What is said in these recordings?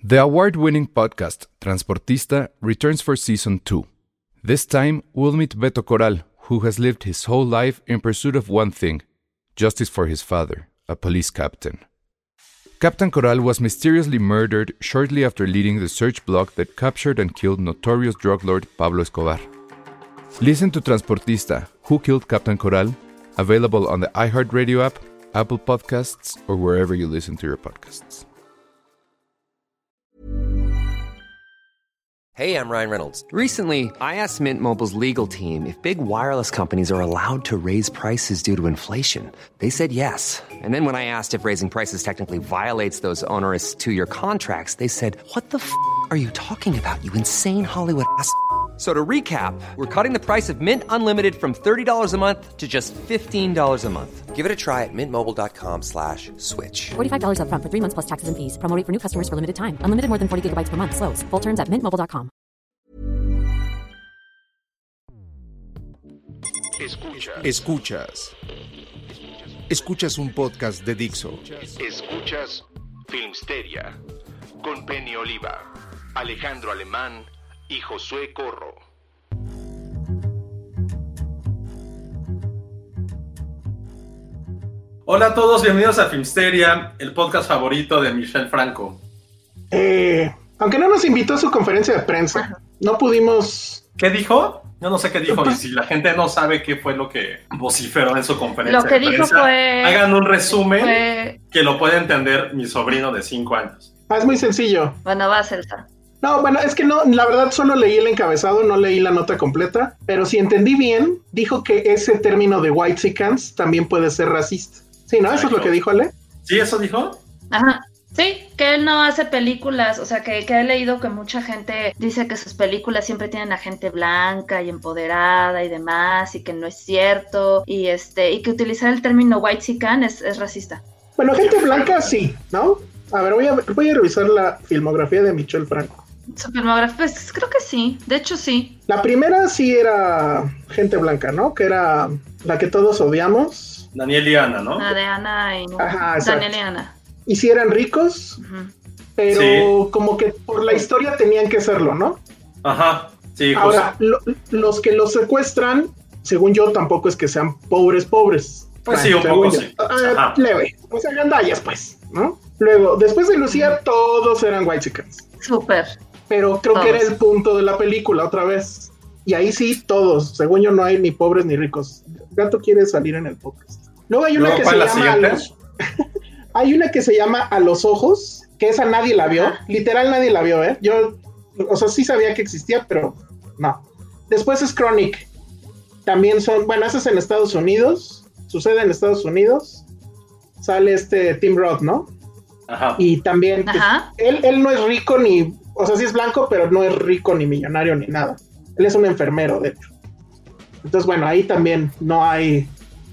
The award-winning podcast Transportista returns for Season 2. This time, we'll meet Beto Corral, who has lived his whole life in pursuit of one thing: justice for his father, a police captain. Captain Corral was mysteriously murdered shortly after leading the search block that captured and killed notorious drug lord Pablo Escobar. Listen to Transportista, Who Killed Captain Corral? Available on the iHeartRadio app, Apple Podcasts, or wherever you listen to your podcasts. Hey, I'm Ryan Reynolds. Recently, I asked Mint Mobile's legal team if big wireless companies are allowed to raise prices due to inflation. They said yes. And then when I asked if raising prices technically violates those onerous two-year contracts, they said, "What the f*** are you talking about, you insane Hollywood ass?" So to recap, we're cutting the price of Mint Unlimited from $30 a month to just $15 a month. Give it a try at mintmobile.com/switch. $45 up front for 3 months plus taxes and fees. Promo rate for new customers for limited time. Unlimited more than 40 gigabytes per month. Slows full terms at mintmobile.com. Escuchas un podcast de Dixo. Escuchas Filmsteria con Penny Oliva, Alejandro Alemán y Josué Corro. Hola a todos, bienvenidos a Filmsteria, el podcast favorito de Michel Franco. Aunque no nos invitó a su conferencia de prensa, no pudimos... ¿Qué dijo? Yo no sé qué dijo, y si la gente no sabe qué fue lo que vociferó en su conferencia lo que de dijo prensa, fue... hagan un resumen que lo puede entender mi sobrino de 5 años. Es muy sencillo. Bueno, va, Celsa. No, bueno, es que no, la verdad solo leí el encabezado, no leí la nota completa, pero si entendí bien, dijo que ese término de whitexicans también puede ser racista. Sí, ¿no? ¿Eso es lo que dijo Ale? ¿Sí, eso dijo? Ajá. Sí, que él no hace películas, o sea, que he leído que mucha gente dice que sus películas siempre tienen a gente blanca y empoderada y demás, y que no es cierto, y que utilizar el término whitexican es racista. Bueno, gente blanca sí, ¿no? A ver, voy a revisar la filmografía de Michel Franco. Su filmografía, pues creo que sí, de hecho sí. La primera sí era gente blanca, ¿no? Que era la que todos odiamos. Daniel y Ana, ¿no? La de Ana y... Ajá, Daniel y Ana. Y sí eran ricos, pero sí, como que por la historia tenían que serlo, ¿no? Ajá, sí. Ahora, los que los secuestran, según yo, tampoco es que sean pobres. Pues sí, un poco sí. Leve, o sea, gandallas, pues, ¿no? Luego, después de Lucía, todos eran whitexicans. Súper. Pero creo que era el punto de la película, otra vez. Y ahí sí, todos. Según yo, no hay ni pobres ni ricos. Gato quiere salir en el podcast. Luego hay una que se llama... Hay una que se llama A los Ojos, que esa nadie la vio. Literal nadie la vio, ¿eh? Yo, o sea, sí sabía que existía, pero no. Después es Chronic. También esa es en Estados Unidos. Sucede en Estados Unidos. Sale Tim Roth, ¿no? Ajá. Y también, pues, él no es rico ni... O sea, sí es blanco, pero no es rico ni millonario ni nada. Él es un enfermero, de hecho. Entonces, bueno, ahí también no hay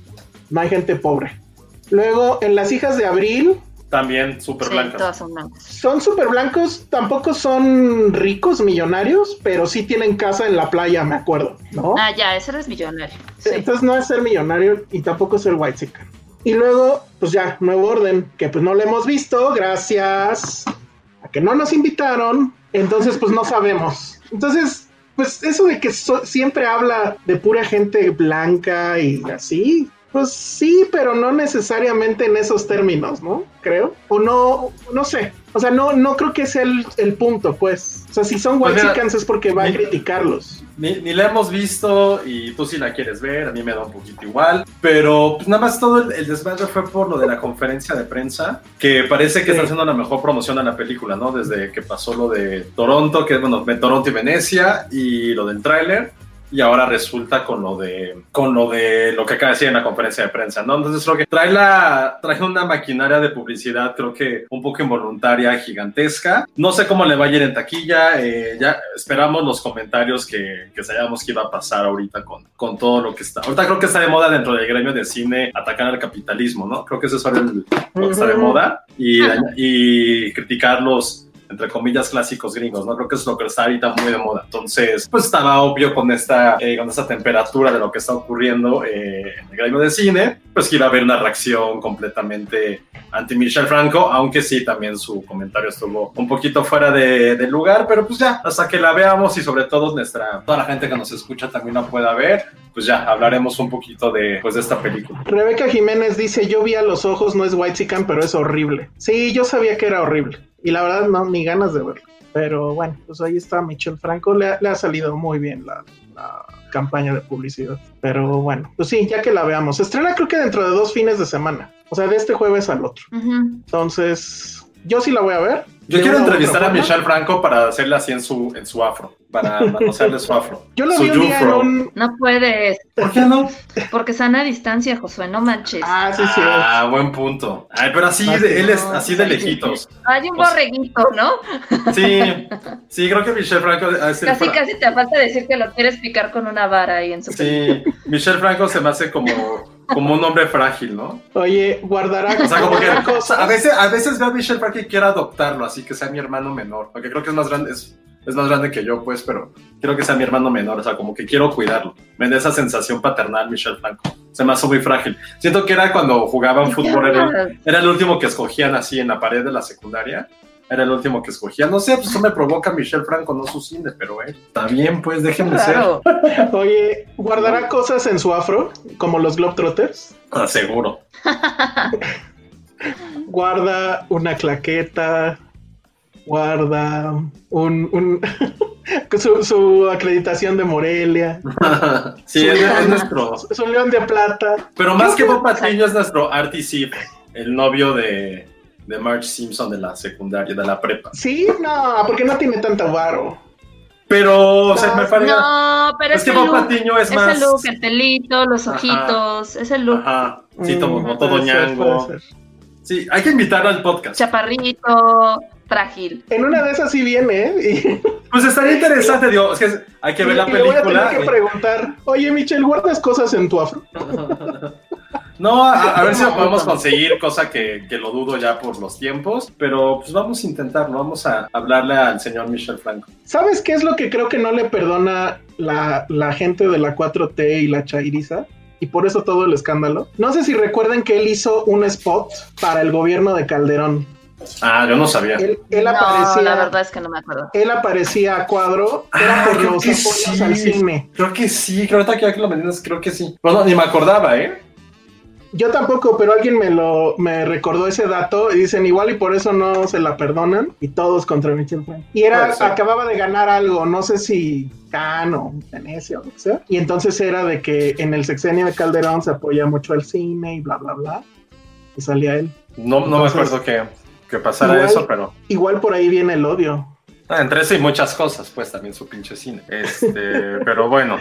gente pobre. Luego, en Las Hijas de Abril... También súper blancas. Todas son blancas. Son súper blancos, tampoco son ricos, millonarios, pero sí tienen casa en la playa, me acuerdo, ¿no? Ah, ya, ese eres millonario. Sí. Entonces no es ser millonario y tampoco es ser whitexican. Y luego, pues ya, Nuevo Orden, que pues no lo hemos visto, gracias a que no nos invitaron, entonces pues no sabemos. Entonces, pues eso de que siempre habla de pura gente blanca y así... Pues sí, pero no necesariamente en esos términos, ¿no? Creo. O no sé. O sea, no creo que sea el punto, pues. O sea, si son whitexicans es porque va a criticarlos. Ni la hemos visto y tú sí la quieres ver, a mí me da un poquito igual. Pero pues nada más todo el desmadre fue por lo de la conferencia de prensa, que parece que está haciendo la mejor promoción a la película, ¿no? Desde que pasó lo de Toronto, que bueno, Toronto y Venecia, y lo del tráiler. Y ahora resulta con lo de lo que acaba de decir en la conferencia de prensa, ¿no? Entonces creo que trae una maquinaria de publicidad, creo que un poco involuntaria, gigantesca. No sé cómo le va a ir en taquilla, ya esperamos los comentarios que sabíamos que iba a pasar ahorita con todo lo que está. Ahorita creo que está de moda dentro del gremio de cine atacar al capitalismo, ¿no? Creo que eso es ahora lo que está de moda y criticar los, entre comillas, clásicos gringos, ¿no? Creo que es lo que está ahorita muy de moda. Entonces, pues estaba obvio con esta temperatura de lo que está ocurriendo en el gremio de cine. pues que iba a haber una reacción completamente anti-Michel Franco, aunque sí, también su comentario estuvo un poquito fuera de lugar, pero pues ya, hasta que la veamos y sobre todo toda la gente que nos escucha también la pueda ver, pues ya, hablaremos un poquito de esta película. Rebeca Jiménez dice, yo vi a los ojos, no es whitezican, pero es horrible. Sí, yo sabía que era horrible, y la verdad no, ni ganas de verlo. Pero bueno, pues ahí está Michel Franco, le ha salido muy bien la campaña de publicidad. Pero bueno, pues sí, ya que la veamos. Se estrena creo que dentro de 2 fines de semana. O sea, de este jueves al otro. Entonces, yo sí la voy a ver. Yo quiero entrevistar a Michel Franco para hacerle así en su afro, para manosearle su afro. Yo lo vi un día en un... No puedes. ¿Por qué no? Porque sana distancia, Josué, no manches. Ah, sí, sí. Ah, buen punto. Ay, pero así, él es así de lejitos. Hay un borreguito, ¿no? Sí, creo que Michel Franco... Casi te falta decir que lo quieres picar con una vara ahí en su Sí, Michel Franco se me hace como un hombre frágil, ¿no? Oye, guardará... O sea, como que a veces veo a Michel Franco y quiero adoptarlo, así que sea mi hermano menor, porque creo que es más grande, es más grande que yo, pues, pero quiero que sea mi hermano menor, o sea, como que quiero cuidarlo. Me da esa sensación paternal, Michel Franco. Se me hace muy frágil. Siento que era cuando jugaban fútbol, era el último que escogían así en la pared de la secundaria. Era el último que escogían. No sé, pues eso me provoca Michel Franco, no su cine, pero está bien, pues, déjenme ser. Oye, ¿guardará cosas en su afro, como los Globetrotters? Seguro. Guarda una claqueta, guarda su acreditación de Morelia. Sí, es nuestro. Es un león de plata. Pero más que Bob Patiño es nuestro Artie Ziff, el novio de Marge Simpson de la secundaria, de la prepa. Sí, no, porque no tiene tanta varo. Pero, o sea, me parece... No, pero es que Bob Patiño es más... Es el look, el pelito, los ojitos, es el look. Ajá, sí, como todo ñango. Sí, hay que invitarlo al podcast. Chaparrito, frágil. En una de esas sí viene, ¿eh? Pues estaría interesante, digo, es que hay que ver la película. Le voy a tener que preguntar, oye, Michel, ¿guardas cosas en tu afro? No, a ver si lo podemos conseguir, cosa que lo dudo ya por los tiempos, pero pues vamos a intentarlo, vamos a hablarle al señor Michel Franco. ¿Sabes qué es lo que creo que no le perdona la gente de la 4T y la chairiza? Y por eso todo el escándalo. No sé si recuerdan que él hizo un spot para el gobierno de Calderón. Ah, yo no sabía. Él aparecía, la verdad es que no me acuerdo. Él aparecía a cuadro, era por los apoyos al cine. Creo que sí, creo que ya que lo mencionas, creo que sí. Bueno, ni me acordaba, ¿eh? Yo tampoco, pero alguien me recordó ese dato y dicen igual y por eso no se la perdonan y todos contra Michel Franco. Y acababa de ganar algo, no sé si Cannes o Venecia o lo que sea. Y entonces era de que en el sexenio de Calderón se apoya mucho al cine y bla, bla, bla. Y salía él. No me acuerdo que pasara igual, eso, pero... Igual por ahí viene el odio. Entre eso y muchas cosas, pues también su pinche cine. Pero bueno...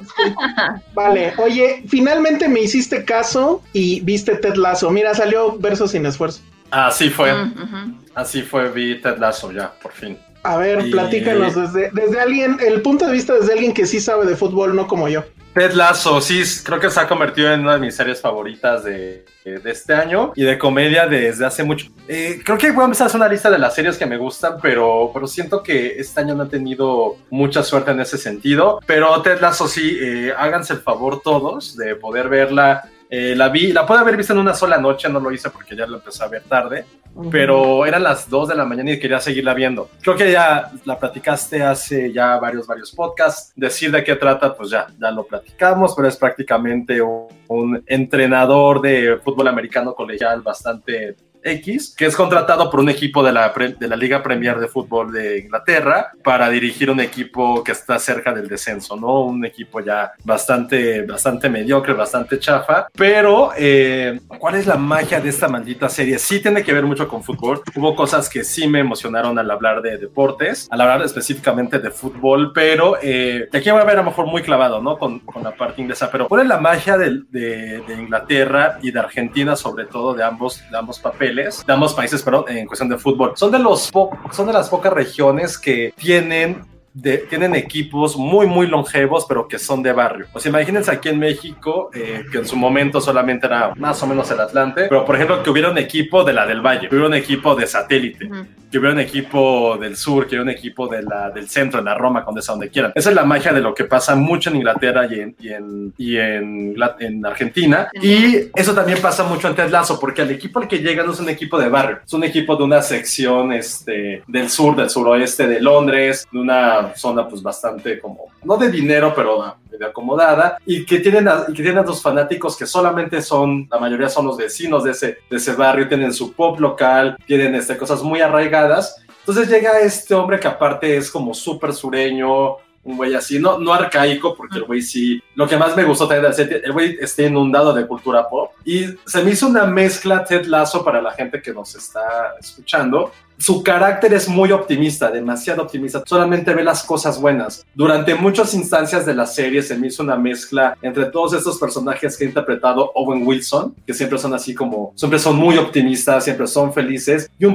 Vale, oye, finalmente me hiciste caso y viste Ted Lasso. Mira, salió Verso sin esfuerzo. Así fue. Así fue, vi Ted Lasso ya, por fin. A ver, platícanos desde alguien, el punto de vista desde alguien que sí sabe de fútbol, no como yo. Ted Lasso, sí, creo que se ha convertido en una de mis series favoritas de este año y de comedia desde hace mucho. Creo que voy a empezar a hacer una lista de las series que me gustan, pero siento que este año no he tenido mucha suerte en ese sentido. Pero Ted Lasso sí, háganse el favor todos de poder verla. La pude haber visto en una sola noche, no lo hice porque ya la empecé a ver tarde, pero eran las 2 de la mañana y quería seguirla viendo. Creo que ya la platicaste hace ya varios podcasts. Decir de qué trata, pues ya lo platicamos, pero es prácticamente un entrenador de fútbol americano colegial bastante X, que es contratado por un equipo de la Liga Premier de Fútbol de Inglaterra para dirigir un equipo que está cerca del descenso, ¿no? Un equipo ya bastante mediocre, bastante chafa, pero ¿cuál es la magia de esta maldita serie? Sí tiene que ver mucho con fútbol. Hubo cosas que sí me emocionaron al hablar de deportes, al hablar específicamente de fútbol, pero aquí voy a ver a lo mejor muy clavado, ¿no? Con la parte inglesa, pero ¿cuál es la magia de Inglaterra y de Argentina, sobre todo de ambos papeles? De ambos países, pero en cuestión de fútbol. Son de las pocas regiones que tienen equipos muy, muy longevos, pero que son de barrio. O sea, imagínense aquí en México, que en su momento solamente era más o menos el Atlante, pero por ejemplo que hubiera un equipo de la del Valle, hubiera un equipo de Satélite. que hubiera un equipo del sur, que hubiera un equipo del centro, en la Roma, Condesa, donde quieran. Esa es la magia de lo que pasa mucho en Inglaterra y en Argentina. Y eso también pasa mucho en Ted Lasso, porque el equipo al que llega no es un equipo de barrio, es un equipo de una sección del suroeste de Londres, de una zona pues bastante como, no de dinero, pero de acomodada, y que tienen a los fanáticos que solamente son, la mayoría son los vecinos de ese barrio, tienen su pop local, tienen cosas muy arraigadas. Entonces llega este hombre que aparte es como súper sureño, un güey así, no arcaico, porque el güey sí, lo que más me gustó también de la serie, el güey está inundado de cultura pop, y se me hizo una mezcla Ted Lasso para la gente que nos está escuchando. Su carácter es muy optimista, demasiado optimista, solamente ve las cosas buenas. Durante muchas instancias de la serie se me hizo una mezcla entre todos estos personajes que ha interpretado Owen Wilson, que siempre son así como, siempre son muy optimistas, siempre son felices, y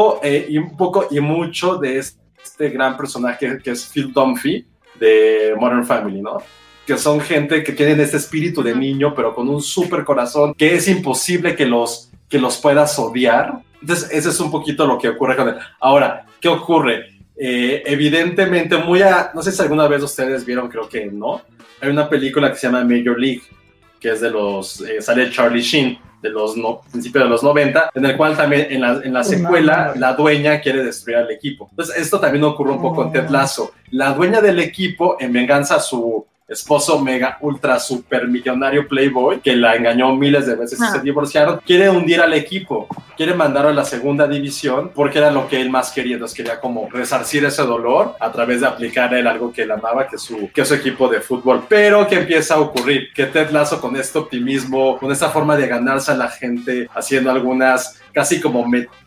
mucho de este gran personaje que es Phil Dunphy de Modern Family, ¿no? Que son gente que tienen este espíritu de niño, pero con un súper corazón, que es imposible que los puedas odiar. Entonces, ese es un poquito lo que ocurre con él. Ahora, ¿qué ocurre? Evidentemente, no sé si alguna vez ustedes vieron, creo que no, hay una película que se llama Major League, que es sale Charlie Sheen, principios de los 90, en el cual también en la secuela la dueña quiere destruir al equipo. Entonces, esto también ocurre un poco en Ted Lasso. La dueña del equipo, en venganza a su esposo mega ultra super millonario playboy, que la engañó miles de veces y se divorciaron, quiere hundir al equipo, quiere mandarlo a la segunda división porque era lo que él más quería. Entonces quería como resarcir ese dolor a través de aplicar a él algo que él amaba, que es su equipo de fútbol. Pero ¿qué empieza a ocurrir? Que Ted Lasso, con este optimismo, con esta forma de ganarse a la gente, haciendo algunas casi como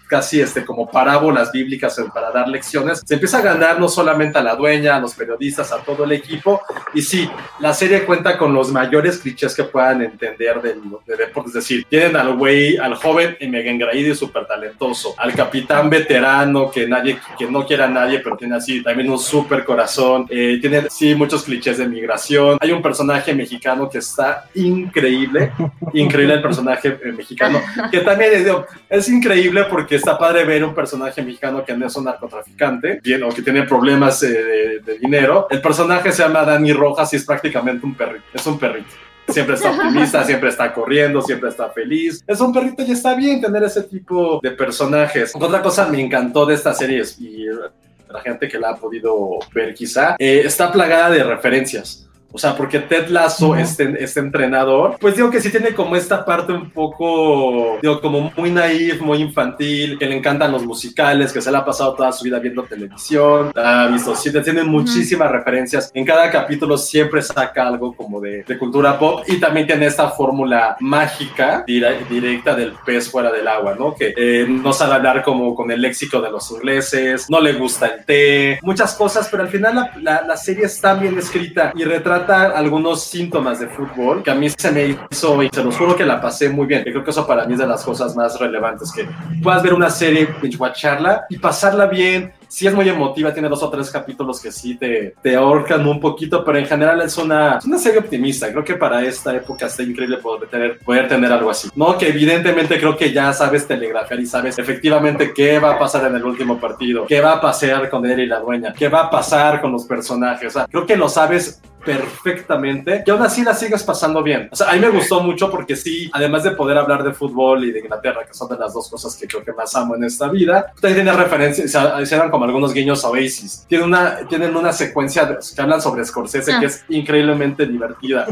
parábolas bíblicas para dar lecciones, se empieza a ganar no solamente a la dueña, a los periodistas, a todo el equipo. Y sí, la serie cuenta con los mayores clichés que puedan entender de deportes. Es decir, tienen al joven y mega engreído y súper talentoso, al capitán veterano que no quiere a nadie, pero tiene así también un súper corazón. Tiene sí muchos clichés de migración. Hay un personaje mexicano que está increíble el personaje mexicano, que también es increíble porque está padre ver un personaje mexicano que no es un narcotraficante o que tiene problemas de dinero. El personaje se llama Dani Rojas y es prácticamente un perrito. Es un perrito. Siempre está optimista, siempre está corriendo, siempre está feliz. Es un perrito y está bien tener ese tipo de personajes. Otra cosa me encantó de esta serie y la gente que la ha podido ver quizá, está plagada de referencias. O sea, porque Ted Lasso, este entrenador, pues digo que sí tiene como esta parte un poco, como muy naif, muy infantil, que le encantan los musicales, que se le ha pasado toda su vida viendo televisión, ha visto, sí, tiene muchísimas referencias. En cada capítulo siempre saca algo como de cultura pop, y también tiene esta fórmula mágica directa del pez fuera del agua, ¿no? Que no sabe hablar como con el léxico de los ingleses, no le gusta el té, muchas cosas, pero al final la serie está bien escrita y retrata algunos síntomas de fútbol que a mí se me hizo, y se los juro que la pasé muy bien. Yo creo que eso para mí es de las cosas más relevantes, que puedas ver una serie, binge-watcharla y pasarla bien. Sí es muy emotiva, tiene 2 o 3 capítulos que sí te ahorcan un poquito, pero en general es una serie optimista. Creo que para esta época está increíble poder tener algo así, ¿no? Que evidentemente creo que ya sabes telegrafiar y sabes efectivamente qué va a pasar en el último partido, qué va a pasar con él y la dueña, qué va a pasar con los personajes. O sea, creo que lo sabes perfectamente y aún así la sigues pasando bien. O sea, a mí me gustó mucho porque sí, además de poder hablar de fútbol y de Inglaterra, que son de las 2 cosas que creo que más amo en esta vida, también tiene referencias, o sea, hicieron como algunos guiños a Oasis. Tienen una secuencia que hablan sobre Scorsese que es increíblemente divertida.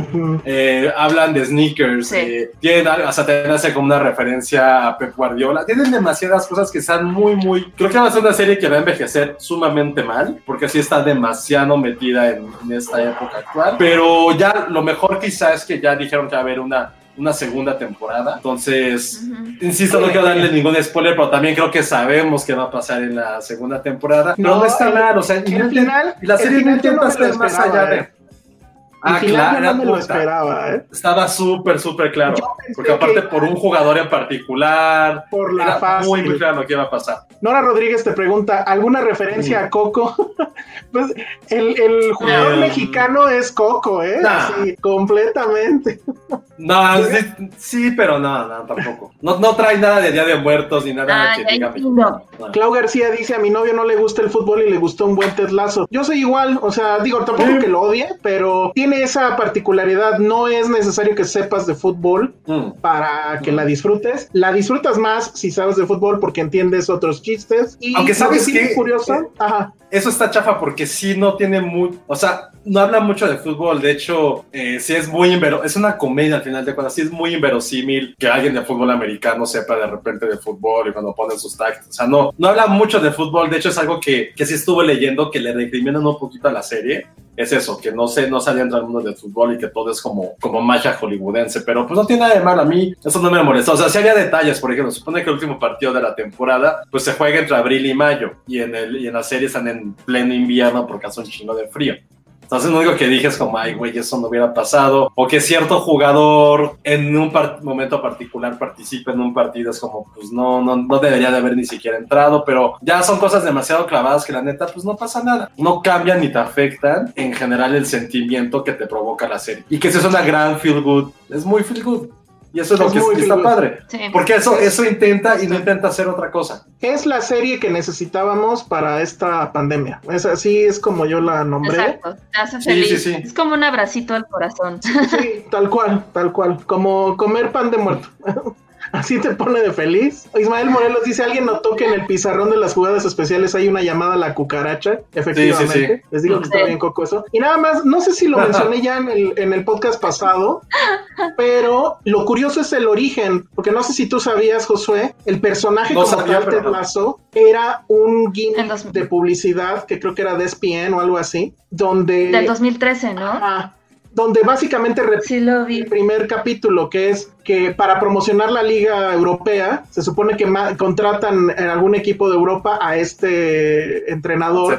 Hablan de sneakers, hasta te hace como una referencia a Pep Guardiola. Tienen demasiadas cosas que están muy... Creo que va a ser una serie que va a envejecer sumamente mal, porque sí está demasiado metida en esta época actual, pero ya lo mejor quizá es que ya dijeron que va a haber una segunda temporada. Entonces, insisto, no quiero darle ningún spoiler, pero también creo que sabemos qué va a pasar en la segunda temporada. No está mal, o sea, y la serie no intenta ser más allá de... Al final yo no me lo esperaba, ¿eh? Estaba súper claro. Porque aparte por un jugador en particular, por la era fácil. muy claro lo que iba a pasar. Nora Rodríguez te pregunta, ¿alguna referencia a Coco? Pues el jugador mexicano es Coco, ¿eh? Sí, completamente. No, sí, pero no, tampoco. No trae nada de Día de Muertos ni nada que diga no. Clau García dice, a mi novio no le gusta el fútbol y le gustó un buen Ted Lasso. Yo soy igual, o sea, digo, tampoco que lo odie, pero tiene esa particularidad, no es necesario que sepas de fútbol para que la disfrutes. La disfrutas más si sabes de fútbol porque entiendes otros chistes. Y aunque sabes que es curioso, eso está chafa porque sí no tiene o sea, no habla mucho de fútbol. De hecho, sí es muy es una comedia al final de cuentas. Sí es muy inverosímil que alguien de fútbol americano sepa de repente de fútbol y cuando ponen sus tags. O sea, no habla mucho de fútbol. De hecho, es algo que sí estuve leyendo que le recriminan un poquito a la serie. Es eso, que no se adentra al mundo del fútbol y que todo es como magia hollywoodense, pero pues no tiene nada de malo. A mí eso no me molesta. O sea, sí había detalles, por ejemplo, supone que el último partido de la temporada pues se juega entre abril y mayo y en la serie están en pleno invierno porque hace un chingo de frío. Entonces lo único que dije es como, ay, güey, eso no hubiera pasado. O que cierto jugador en un momento particular participe en un partido, es como, pues no debería de haber ni siquiera entrado, pero ya son cosas demasiado clavadas que la neta, pues no pasa nada. No cambian ni te afectan en general el sentimiento que te provoca la serie. Y que eso es una gran feel good, es muy feel good. Y eso es lo que está padre. Sí. Porque eso intenta y no intenta hacer otra cosa. Es la serie que necesitábamos para esta pandemia. Es así, es como yo la nombré. Exacto, te hace feliz. Sí. Es como un abracito al corazón. Sí, tal cual. Como comer pan de muerto. Así te pone de feliz. Ismael Morelos dice, ¿alguien notó que en el pizarrón de las jugadas especiales hay una llamada a la cucaracha? Efectivamente. Sí. Les digo que está bien Coco eso. Y nada más, no sé si lo mencioné ya en el podcast pasado, pero lo curioso es el origen, porque no sé si tú sabías, Josué, el personaje como tal Ted Lasso era un gimmick de publicidad que creo que era de ESPN o algo así, donde... Del 2013, ¿no? Donde básicamente el primer capítulo, que es que para promocionar la Liga Europea, se supone que contratan en algún equipo de Europa a este entrenador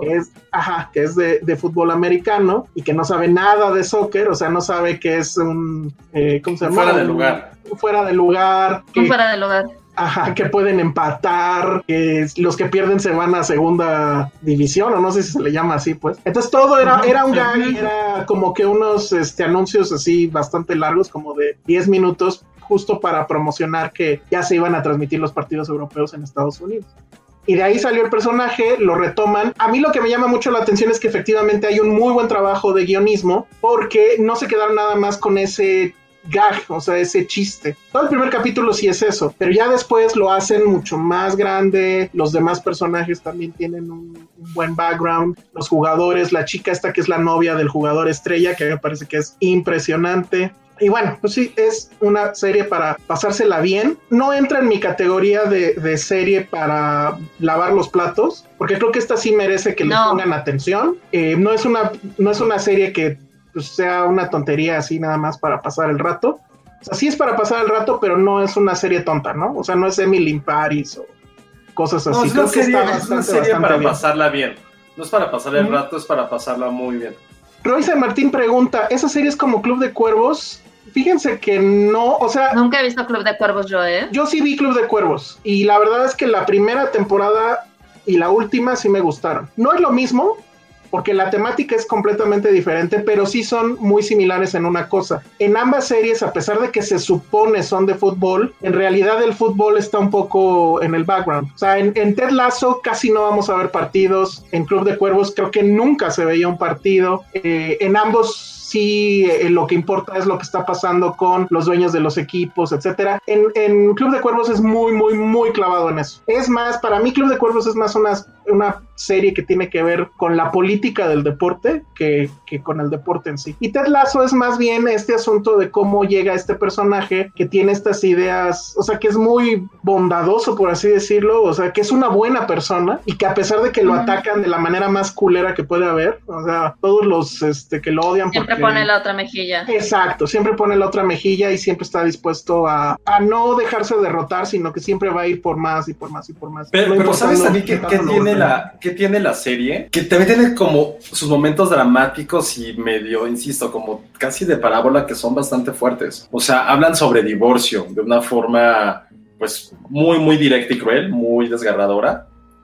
que es de fútbol americano y que no sabe nada de soccer, o sea, no sabe que es un... ¿cómo se llama? Fuera de lugar. Fuera de lugar. Fuera de lugar. Que pueden empatar, que los que pierden se van a segunda división, o no sé si se le llama así, pues. Entonces todo era un gag, era como que unos anuncios así bastante largos, como de 10 minutos, justo para promocionar que ya se iban a transmitir los partidos europeos en Estados Unidos. Y de ahí salió el personaje, lo retoman. A mí lo que me llama mucho la atención es que efectivamente hay un muy buen trabajo de guionismo, porque no se quedaron nada más con ese gag, o sea, ese chiste. Todo el primer capítulo sí es eso, pero ya después lo hacen mucho más grande, los demás personajes también tienen un buen background, los jugadores, la chica esta que es la novia del jugador estrella, que me parece que es impresionante. Y bueno, pues sí, es una serie para pasársela bien. No entra en mi categoría de serie para lavar los platos, porque creo que esta sí merece que le pongan atención. No es una serie que pues sea una tontería así nada más para pasar el rato. O sea, sí es para pasar el rato, pero no es una serie tonta, ¿no? O sea, no es Emily in Paris o cosas así. No, es una serie para pasarla bien. No es para pasar el rato, es para pasarla muy bien. Royce Martín pregunta, ¿esa serie es como Club de Cuervos? Fíjense que no, o sea... Nunca he visto Club de Cuervos yo, ¿eh? Yo sí vi Club de Cuervos, y la verdad es que la primera temporada y la última sí me gustaron. No es lo mismo, porque la temática es completamente diferente, pero sí son muy similares en una cosa. En ambas series, a pesar de que se supone son de fútbol, en realidad el fútbol está un poco en el background. O sea, en Ted Lasso casi no vamos a ver partidos. En Club de Cuervos creo que nunca se veía un partido. En ambos sí, lo que importa es lo que está pasando con los dueños de los equipos, etcétera. En Club de Cuervos es muy, muy, muy clavado en eso. Es más, para mí Club de Cuervos es más una serie que tiene que ver con la política del deporte que con el deporte en sí. Y Ted Lasso es más bien este asunto de cómo llega este personaje que tiene estas ideas, o sea, que es muy bondadoso, por así decirlo, o sea, que es una buena persona y que a pesar de que lo atacan de la manera más culera que puede haber, o sea, todos los que lo odian siempre pone la otra mejilla. Exacto, siempre pone la otra mejilla y siempre está dispuesto a no dejarse derrotar, sino que siempre va a ir por más y por más y por más. Pero ¿sabes también qué tiene la serie? Que también tiene como sus momentos dramáticos y medio, insisto, como casi de parábola, que son bastante fuertes. O sea, hablan sobre divorcio de una forma pues muy, muy directa y cruel, muy desgarradora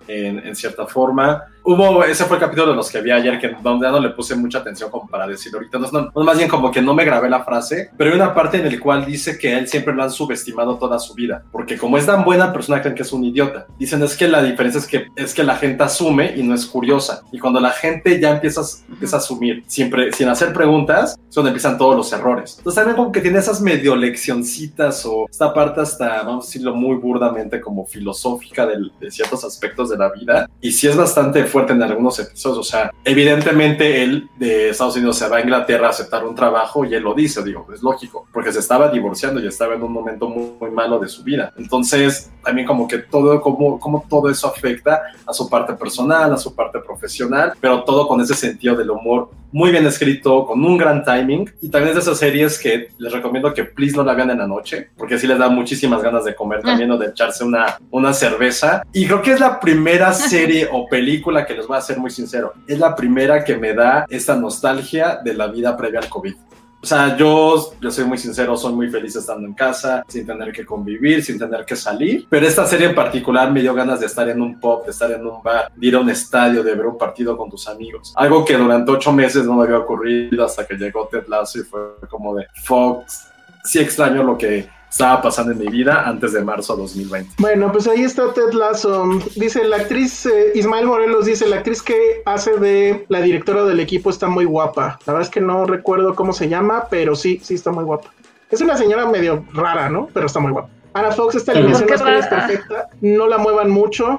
en cierta forma. Ese fue el capítulo de los que vi ayer, que donde ya no le puse mucha atención como para decirlo ahorita, no, más bien como que no me grabé la frase, pero hay una parte en la cual dice que a él siempre lo han subestimado toda su vida, porque como es tan buena persona creen que es un idiota. Dicen es que la diferencia es que la gente asume y no es curiosa, y cuando la gente ya empieza a asumir, siempre sin hacer preguntas, es donde empiezan todos los errores. Entonces también como que tiene esas medio leccioncitas, o esta parte hasta, vamos a decirlo muy burdamente, como filosófica de ciertos aspectos de la vida, y sí es bastante fuerte en algunos episodios. O sea, evidentemente él de Estados Unidos se va a Inglaterra a aceptar un trabajo, y él lo dice, digo, es lógico, porque se estaba divorciando y estaba en un momento muy, muy malo de su vida. Entonces también como que como todo eso afecta a su parte personal, a su parte profesional, pero todo con ese sentido del humor muy bien escrito, con un gran timing. Y también es de esas series que les recomiendo que please no la vean en la noche, porque sí les da muchísimas ganas de comer también, o de echarse una cerveza. Y creo que es la primera serie o película que les voy a ser muy sincero, es la primera que me da esta nostalgia de la vida previa al COVID. O sea, yo soy muy sincero, soy muy feliz estando en casa, sin tener que convivir, sin tener que salir. Pero esta serie en particular me dio ganas de estar en un pub, de estar en un bar, de ir a un estadio, de ver un partido con tus amigos. Algo que durante 8 meses no me había ocurrido hasta que llegó Ted Lasso, y fue como de, Fox, sí extraño lo que estaba pasando en mi vida antes de marzo de 2020. Bueno, pues ahí está Ted Lasso. Dice la actriz, Ismael Morelos dice, la actriz que hace de la directora del equipo está muy guapa. La verdad es que no recuerdo cómo se llama, pero sí está muy guapa. Es una señora medio rara, ¿no? Pero está muy guapa. Ana Fox, esta alineación es perfecta. No la muevan mucho.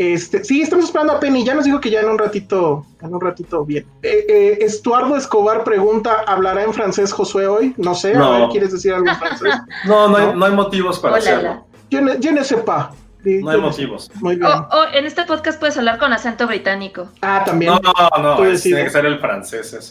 Sí, estamos esperando a Penny. Ya nos digo que ya en un ratito bien. Estuardo Escobar pregunta, ¿hablará en francés Josué hoy? No sé, no. A ver, ¿quieres decir algo en francés? No hay motivos para hacerlo. Yo no sé pas. No hay motivos. Muy bien. En este podcast puedes hablar con acento británico. También. No, tiene que ser el francés ese.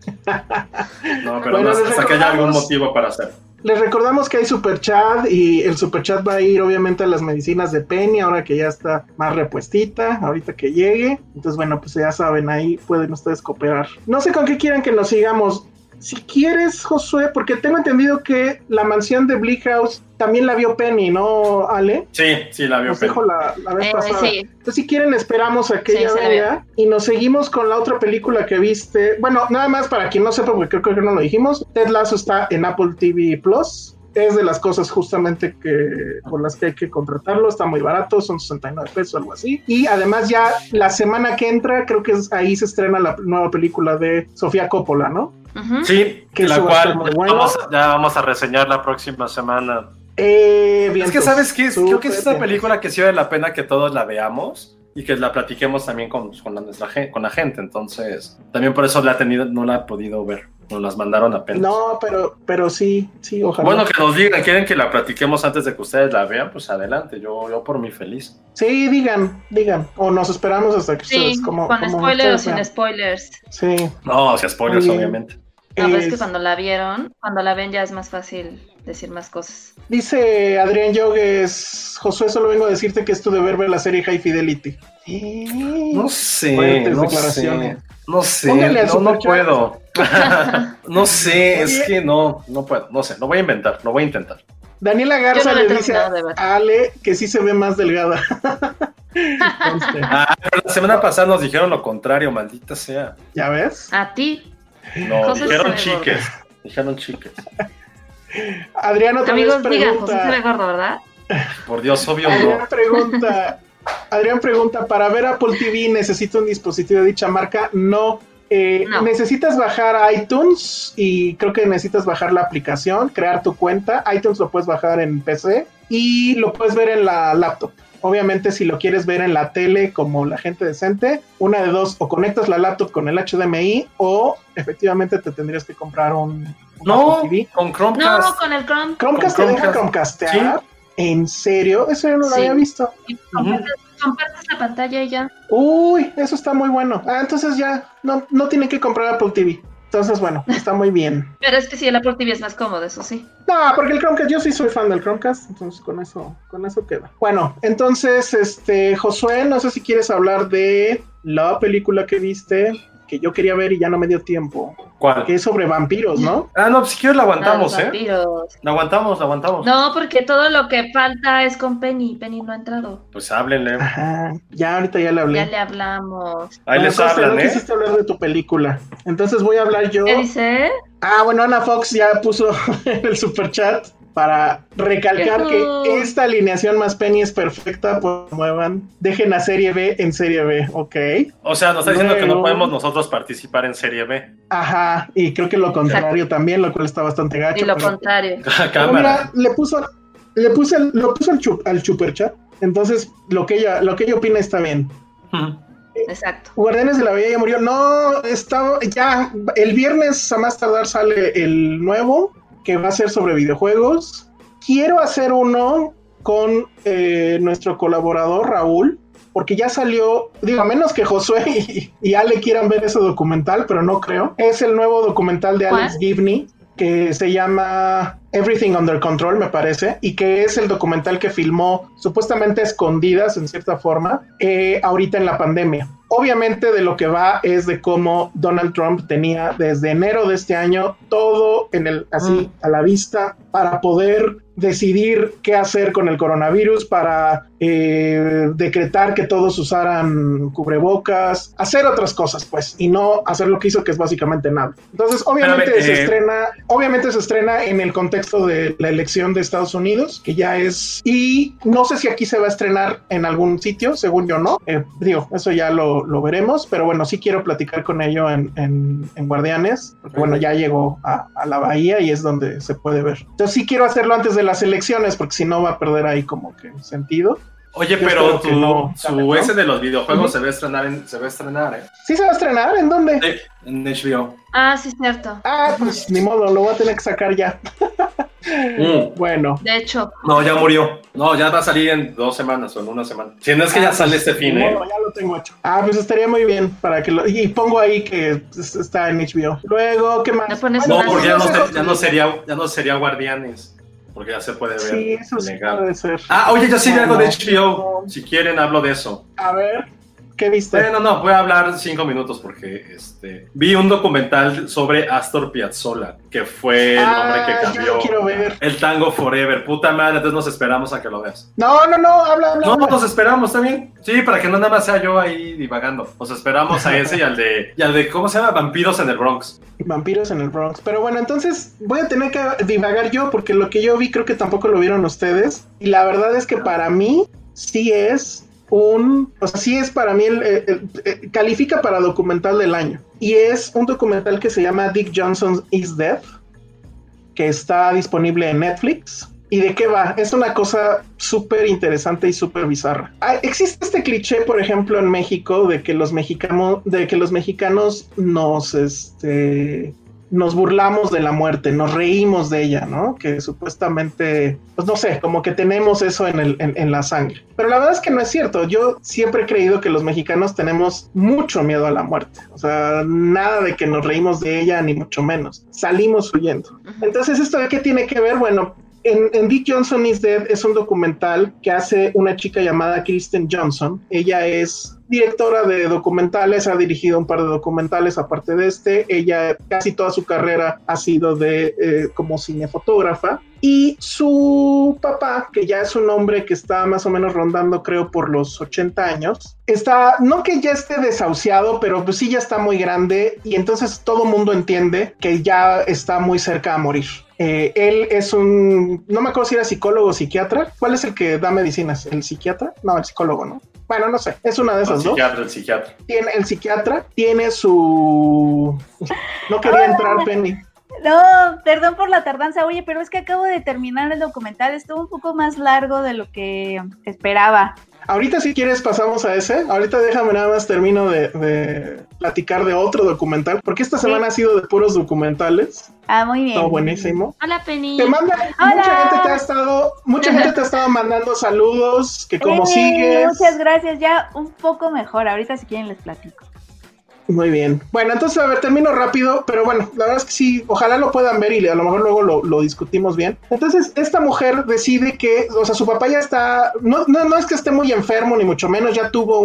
No, pero bueno, hasta que haya algún motivo para hacerlo. Les recordamos que hay superchat, y el superchat va a ir obviamente a las medicinas de Penny, ahora que ya está más repuestita, ahorita que llegue. Entonces, bueno, pues ya saben, ahí pueden ustedes cooperar. No sé con qué quieran que nos sigamos. Si quieres, Josué, porque tengo entendido que la mansión de Bleak House también la vio Penny, ¿no, Ale? Sí, la vio nos Penny. Dijo la vez pasada. Sí. Entonces, si quieren, esperamos a que ella venga y nos seguimos con la otra película que viste. Bueno, nada más para quien no sepa, porque creo que no lo dijimos, Ted Lasso está en Apple TV Plus. Es de las cosas justamente por las que hay que contratarlo. Está muy barato, son 69 pesos, algo así. Y además ya la semana que entra, creo que ahí se estrena la nueva película de Sofía Coppola, ¿no? Uh-huh. Sí, que la cual ya vamos a reseñar la próxima semana. Es que, ¿sabes qué? Creo que es una película que sí vale la pena que todos la veamos y que la platiquemos también con la gente. Entonces, también por eso no la he podido ver. Nos las mandaron apenas. No, pero sí, ojalá. Bueno, que nos digan, ¿quieren que la platiquemos antes de que ustedes la vean? Pues adelante, yo por mí feliz. Sí, digan. O nos esperamos hasta que ustedes con spoilers o sin spoilers. Sí. No, sin spoilers, obviamente. No, pero es que cuando la ven ya es más fácil decir más cosas. Dice Adrián Yogues, Josué, solo vengo a decirte que es tu deber ver la serie High Fidelity. No sé. No puedo. No sé, es que no puedo, no sé, lo voy a intentar. Daniela Garza le dice a Ale que sí se ve más delgada. Pero la semana pasada nos dijeron lo contrario, maldita sea. ¿Ya ves? A ti. No, dijeron chiques. Adrián otra vez pregunta. José se ve gordo, ¿verdad? Por Dios, obvio Adrián pregunta, ¿para ver Apple TV necesito un dispositivo de dicha marca? No. Necesitas bajar iTunes y creo que necesitas bajar la aplicación, crear tu cuenta. iTunes lo puedes bajar en PC y lo puedes ver en la laptop. Obviamente, si lo quieres ver en la tele como la gente decente, una de dos, o conectas la laptop con el HDMI o efectivamente te tendrías que comprar un Apple TV. Con Chromecast. No, con el Chrome. ¿Chromecast te deja Chromecastear? ¿Sí? ¿En serio? Eso yo no lo había visto. Compartes la pantalla y ya. Uy, eso está muy bueno. Entonces ya no tienen que comprar Apple TV. Entonces, bueno, está muy bien. Pero es que sí, el Apple TV es más cómodo, eso sí. No, porque el Chromecast, yo sí soy fan del Chromecast, entonces con eso queda. Bueno, entonces, Josué, no sé si quieres hablar de la película que viste, que yo quería ver y ya no me dio tiempo. ¿Cuál? Que es sobre vampiros, ¿no? No, pues si quieres la aguantamos, Vampiros. La aguantamos. No, porque todo lo que falta es con Penny. Penny no ha entrado. Pues háblenle. Ajá, ya ahorita ya le hablé. Ya le hablamos. Ahí les Coste, hablan, no quisiste hablar de tu película. Entonces voy a hablar yo. ¿Qué dice? Bueno, Ana Fox ya puso el superchat para recalcar que esta alineación más Penny es perfecta, pues muevan, dejen a Serie B en Serie B, ¿ok? O sea, nos está diciendo que no podemos nosotros participar en Serie B. Ajá, y creo que lo contrario también, lo cual está bastante gacho. Y lo contrario. Pero mira, le puso al superchat, entonces lo que ella opina está bien. Exacto. Guardianes de la Bahía ya murió. No, ya el viernes a más tardar sale el nuevo, que va a ser sobre videojuegos. Quiero hacer uno con nuestro colaborador Raúl, porque ya salió, digo, a menos que Josué y Ale quieran ver ese documental, pero no creo. Es el nuevo documental de Alex Gibney, que se llama Everything Under Control, me parece, y que es el documental que filmó supuestamente a escondidas, en cierta forma, ahorita en la pandemia. Obviamente de lo que va es de cómo Donald Trump tenía desde enero de este año todo así a la vista para poder decidir qué hacer con el coronavirus, para decretar que todos usaran cubrebocas, hacer otras cosas, pues, y no hacer lo que hizo, que es básicamente nada. Entonces, obviamente se estrena en el contexto de la elección de Estados Unidos, que ya es, y no sé si aquí se va a estrenar en algún sitio, según yo no, eso ya lo veremos, pero bueno, sí quiero platicar con ello en Guardianes, porque bueno, ya llegó a la Bahía y es donde se puede ver. Entonces sí quiero hacerlo antes de las elecciones, porque si no va a perder ahí como que sentido. Oye, Yo pero ¿no? ese de los videojuegos se va a estrenar, ¿eh? ¿Sí se va a estrenar? ¿En dónde? En HBO. Sí, es cierto. Pues ni modo, lo voy a tener que sacar ya. Bueno. De hecho. No, ya murió. No, ya va a salir en 2 semanas o en 1 semana. Si no es que ya sale este fin, ya lo tengo hecho. Pues estaría muy bien para que y pongo ahí que está en HBO. Luego, ¿qué más? No, porque ya no sería Guardianes. Porque ya se puede ver. Sí, eso sí puede ser. Oye, ya sí vi algo de HBO. Si quieren, hablo de eso. A ver, ¿qué viste? Bueno, no, voy a hablar 5 minutos porque vi un documental sobre Astor Piazzolla, que fue el hombre que cambió yo lo quiero ver. El Tango Forever. Puta madre, entonces nos esperamos a que lo veas. No, habla. No, nos esperamos, ¿está bien? Sí, para que no nada más sea yo ahí divagando. Nos esperamos a ese y al de ¿cómo se llama? Vampiros en el Bronx. Vampiros en el Bronx. Pero bueno, entonces voy a tener que divagar yo, porque lo que yo vi creo que tampoco lo vieron ustedes. Y la verdad es que para mí sí es para mí califica para documental del año. Y es un documental que se llama Dick Johnson is Dead, que está disponible en Netflix. ¿Y de qué va? Es una cosa súper interesante y súper bizarra. Existe este cliché, por ejemplo, en México, de que los mexicanos nos burlamos de la muerte, nos reímos de ella, ¿no? Que supuestamente, pues no sé, como que tenemos eso en la sangre. Pero la verdad es que no es cierto. Yo siempre he creído que los mexicanos tenemos mucho miedo a la muerte. O sea, nada de que nos reímos de ella, ni mucho menos. Salimos huyendo. Entonces, ¿esto de qué tiene que ver? Bueno, en Dick Johnson is Dead es un documental que hace una chica llamada Kristen Johnson. Ella es directora de documentales, ha dirigido un par de documentales aparte de ella casi toda su carrera ha sido como cinefotógrafa, y su papá, que ya es un hombre que está más o menos rondando creo por los 80 años, no que ya esté desahuciado, pero pues sí ya está muy grande, y entonces todo mundo entiende que ya está muy cerca a morir. Él es no me acuerdo si era psicólogo o psiquiatra. ¿Cuál es el que da medicinas? ¿El psiquiatra? No, el psicólogo, ¿no? Bueno, no sé, es una de esas dos. El psiquiatra. El psiquiatra tiene su... No quería entrar, Penny. No, perdón por la tardanza, oye, pero es que acabo de terminar el documental, estuvo un poco más largo de lo que esperaba. Ahorita si quieres pasamos a ese, ahorita déjame nada más termino de platicar de otro documental, porque esta semana ha sido de puros documentales. Muy bien. Buenísimo. Hola, Penny. Mucha gente te ha estado mandando saludos, que cómo sigues. Muchas gracias, ya un poco mejor, ahorita si quieren les platico. Muy bien. Bueno, entonces, a ver, termino rápido, pero bueno, la verdad es que sí, ojalá lo puedan ver y a lo mejor luego lo discutimos bien. Entonces, esta mujer decide que, o sea, su papá ya está, no es que esté muy enfermo, ni mucho menos, ya tuvo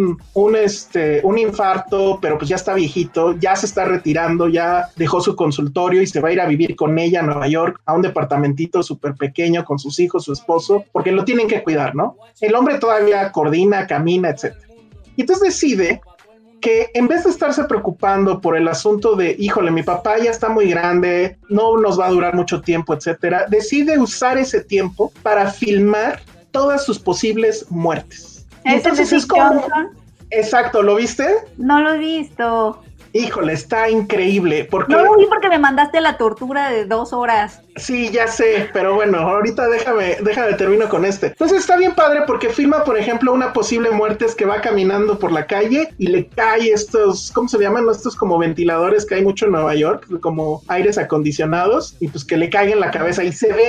un infarto, pero pues ya está viejito, ya se está retirando, ya dejó su consultorio y se va a ir a vivir con ella a Nueva York, a un departamentito súper pequeño con sus hijos, su esposo, porque lo tienen que cuidar, ¿no? El hombre todavía coordina, camina, etc. Y entonces decide que en vez de estarse preocupando por el asunto de, híjole, mi papá ya está muy grande, no nos va a durar mucho tiempo, etcétera, decide usar ese tiempo para filmar todas sus posibles muertes. Entonces es como... Exacto, ¿lo viste? No lo he visto. Híjole, está increíble. Porque... No lo vi porque me mandaste la tortura de 2 horas. Sí, ya sé, pero bueno, ahorita déjame termino con este. Entonces está bien padre porque filma, por ejemplo, una posible muerte es que va caminando por la calle y le cae estos, ¿cómo se llaman? Estos como ventiladores que hay mucho en Nueva York, como aires acondicionados, y pues que le caiga en la cabeza y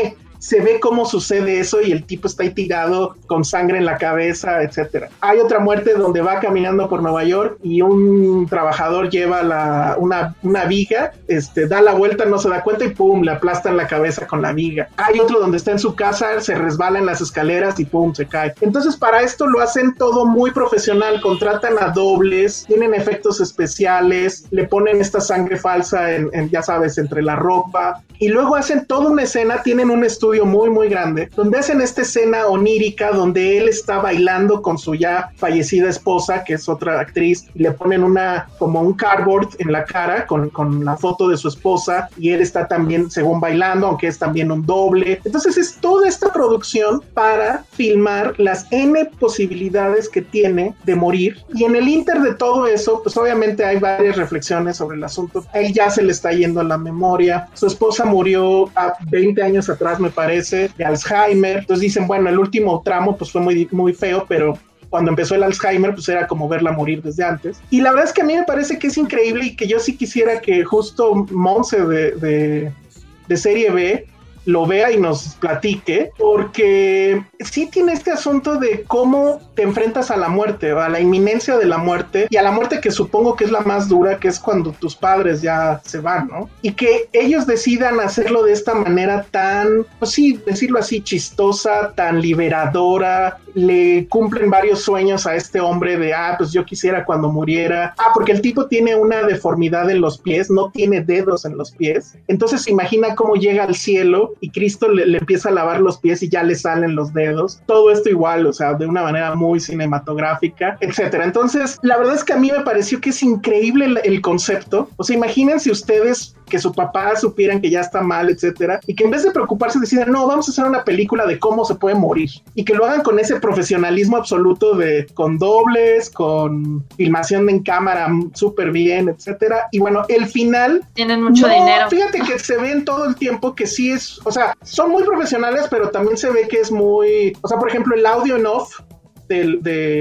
se ve cómo sucede eso y el tipo está ahí tirado con sangre en la cabeza, etcétera. Hay otra muerte donde va caminando por Nueva York y un trabajador lleva una viga, da la vuelta, no se da cuenta y pum, le aplastan la cabeza con la viga. Hay otro donde está en su casa, se resbala en las escaleras y pum, se cae. Entonces para esto lo hacen todo muy profesional, contratan a dobles, tienen efectos especiales, le ponen esta sangre falsa en ya sabes, entre la ropa, y luego hacen toda una escena, tienen un estudio muy muy grande, donde hacen esta escena onírica donde él está bailando con su ya fallecida esposa, que es otra actriz, y le ponen como un cardboard en la cara con la foto de su esposa, y él está también según bailando, aunque es también un doble. Entonces es toda esta producción para filmar las N posibilidades que tiene de morir, y en el inter de todo eso, pues obviamente hay varias reflexiones sobre el asunto. A él ya se le está yendo la memoria, su esposa murió a 20 años atrás, me parece, de Alzheimer. Entonces dicen, bueno, el último tramo pues fue muy, muy feo, pero cuando empezó el Alzheimer pues era como verla morir desde antes. Y la verdad es que a mí me parece que es increíble y que yo sí quisiera que justo Monse de Serie B lo vea y nos platique, porque sí tiene este asunto de cómo te enfrentas a la muerte, a la inminencia de la muerte, y a la muerte que supongo que es la más dura, que es cuando tus padres ya se van, ¿no? Y que ellos decidan hacerlo de esta manera tan, pues sí, decirlo así, chistosa, tan liberadora. Le cumplen varios sueños a este hombre de, pues yo quisiera cuando muriera, porque el tipo tiene una deformidad en los pies, no tiene dedos en los pies, entonces se imagina cómo llega al cielo y Cristo le empieza a lavar los pies y ya le salen los dedos, todo esto igual, o sea, de una manera muy cinematográfica, etcétera. Entonces, la verdad es que a mí me pareció que es increíble el concepto. O sea, imagínense ustedes que su papá supieran que ya está mal, etcétera, y que en vez de preocuparse decidan, no, vamos a hacer una película de cómo se puede morir, y que lo hagan con ese profesionalismo absoluto con dobles, con filmación en cámara súper bien, etcétera. Y bueno, el final... Tienen mucho dinero. Fíjate que se ven todo el tiempo que sí es, o sea, son muy profesionales, pero también se ve que es muy, o sea, por ejemplo, el audio en off del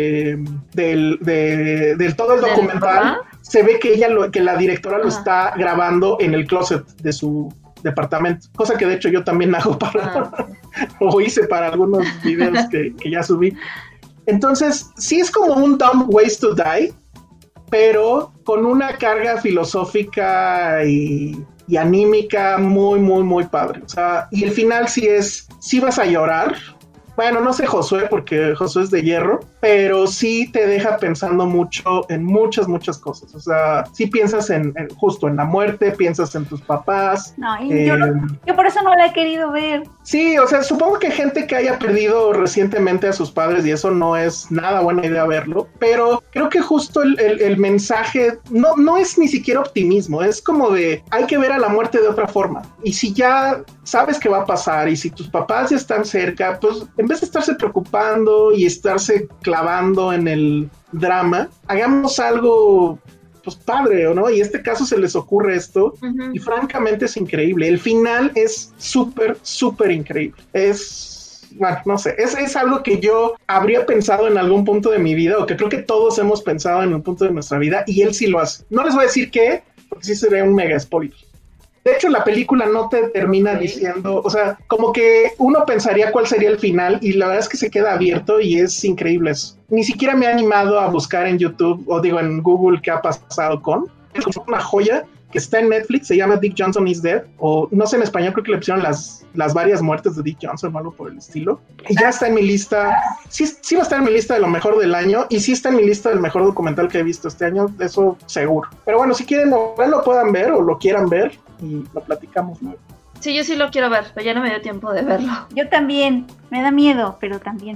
todo el documental, se ve que que la directora lo está grabando en el closet de su departamento, cosa que de hecho yo también hago o hice para algunos videos que ya subí. Entonces, sí es como un Dumb Ways to Die, pero con una carga filosófica y anímica muy, muy, muy padre. O sea, y el final sí vas a llorar. Bueno, no sé Josué, porque Josué es de hierro, pero sí te deja pensando mucho en muchas, muchas cosas. O sea, sí piensas justo en la muerte, piensas en tus papás. No, y yo por eso no la he querido ver. Sí, o sea, supongo que gente que haya perdido recientemente a sus padres y eso no es nada buena idea verlo, pero creo que justo el mensaje no es ni siquiera optimismo, es como de hay que ver a la muerte de otra forma. Y si ya sabes qué va a pasar y si tus papás ya están cerca, pues en vez de estarse preocupando y estarse clavando en el drama, hagamos algo pues padre, ¿o no? Y en este caso se les ocurre esto, y francamente es increíble. El final es súper, súper increíble. Bueno, no sé, es algo que yo habría pensado en algún punto de mi vida, o que creo que todos hemos pensado en un punto de nuestra vida, y él sí lo hace. No les voy a decir qué, porque sí sería un mega spoiler. De hecho, la película no te termina diciendo, o sea, como que uno pensaría cuál sería el final y la verdad es que se queda abierto y es increíble eso. Ni siquiera me he animado a buscar en YouTube o digo en Google qué ha pasado con. Es una joya que está en Netflix, se llama Dick Johnson is Dead, o no sé en español, creo que le pusieron las varias muertes de Dick Johnson o algo por el estilo. Y ya está en mi lista, sí va a estar en mi lista de lo mejor del año, y sí está en mi lista del mejor documental que he visto este año, eso seguro. Pero bueno, si quieren no lo puedan ver o lo quieran ver, y lo platicamos luego. Sí, yo sí lo quiero ver, pero ya no me dio tiempo de verlo. Yo también, me da miedo, pero también.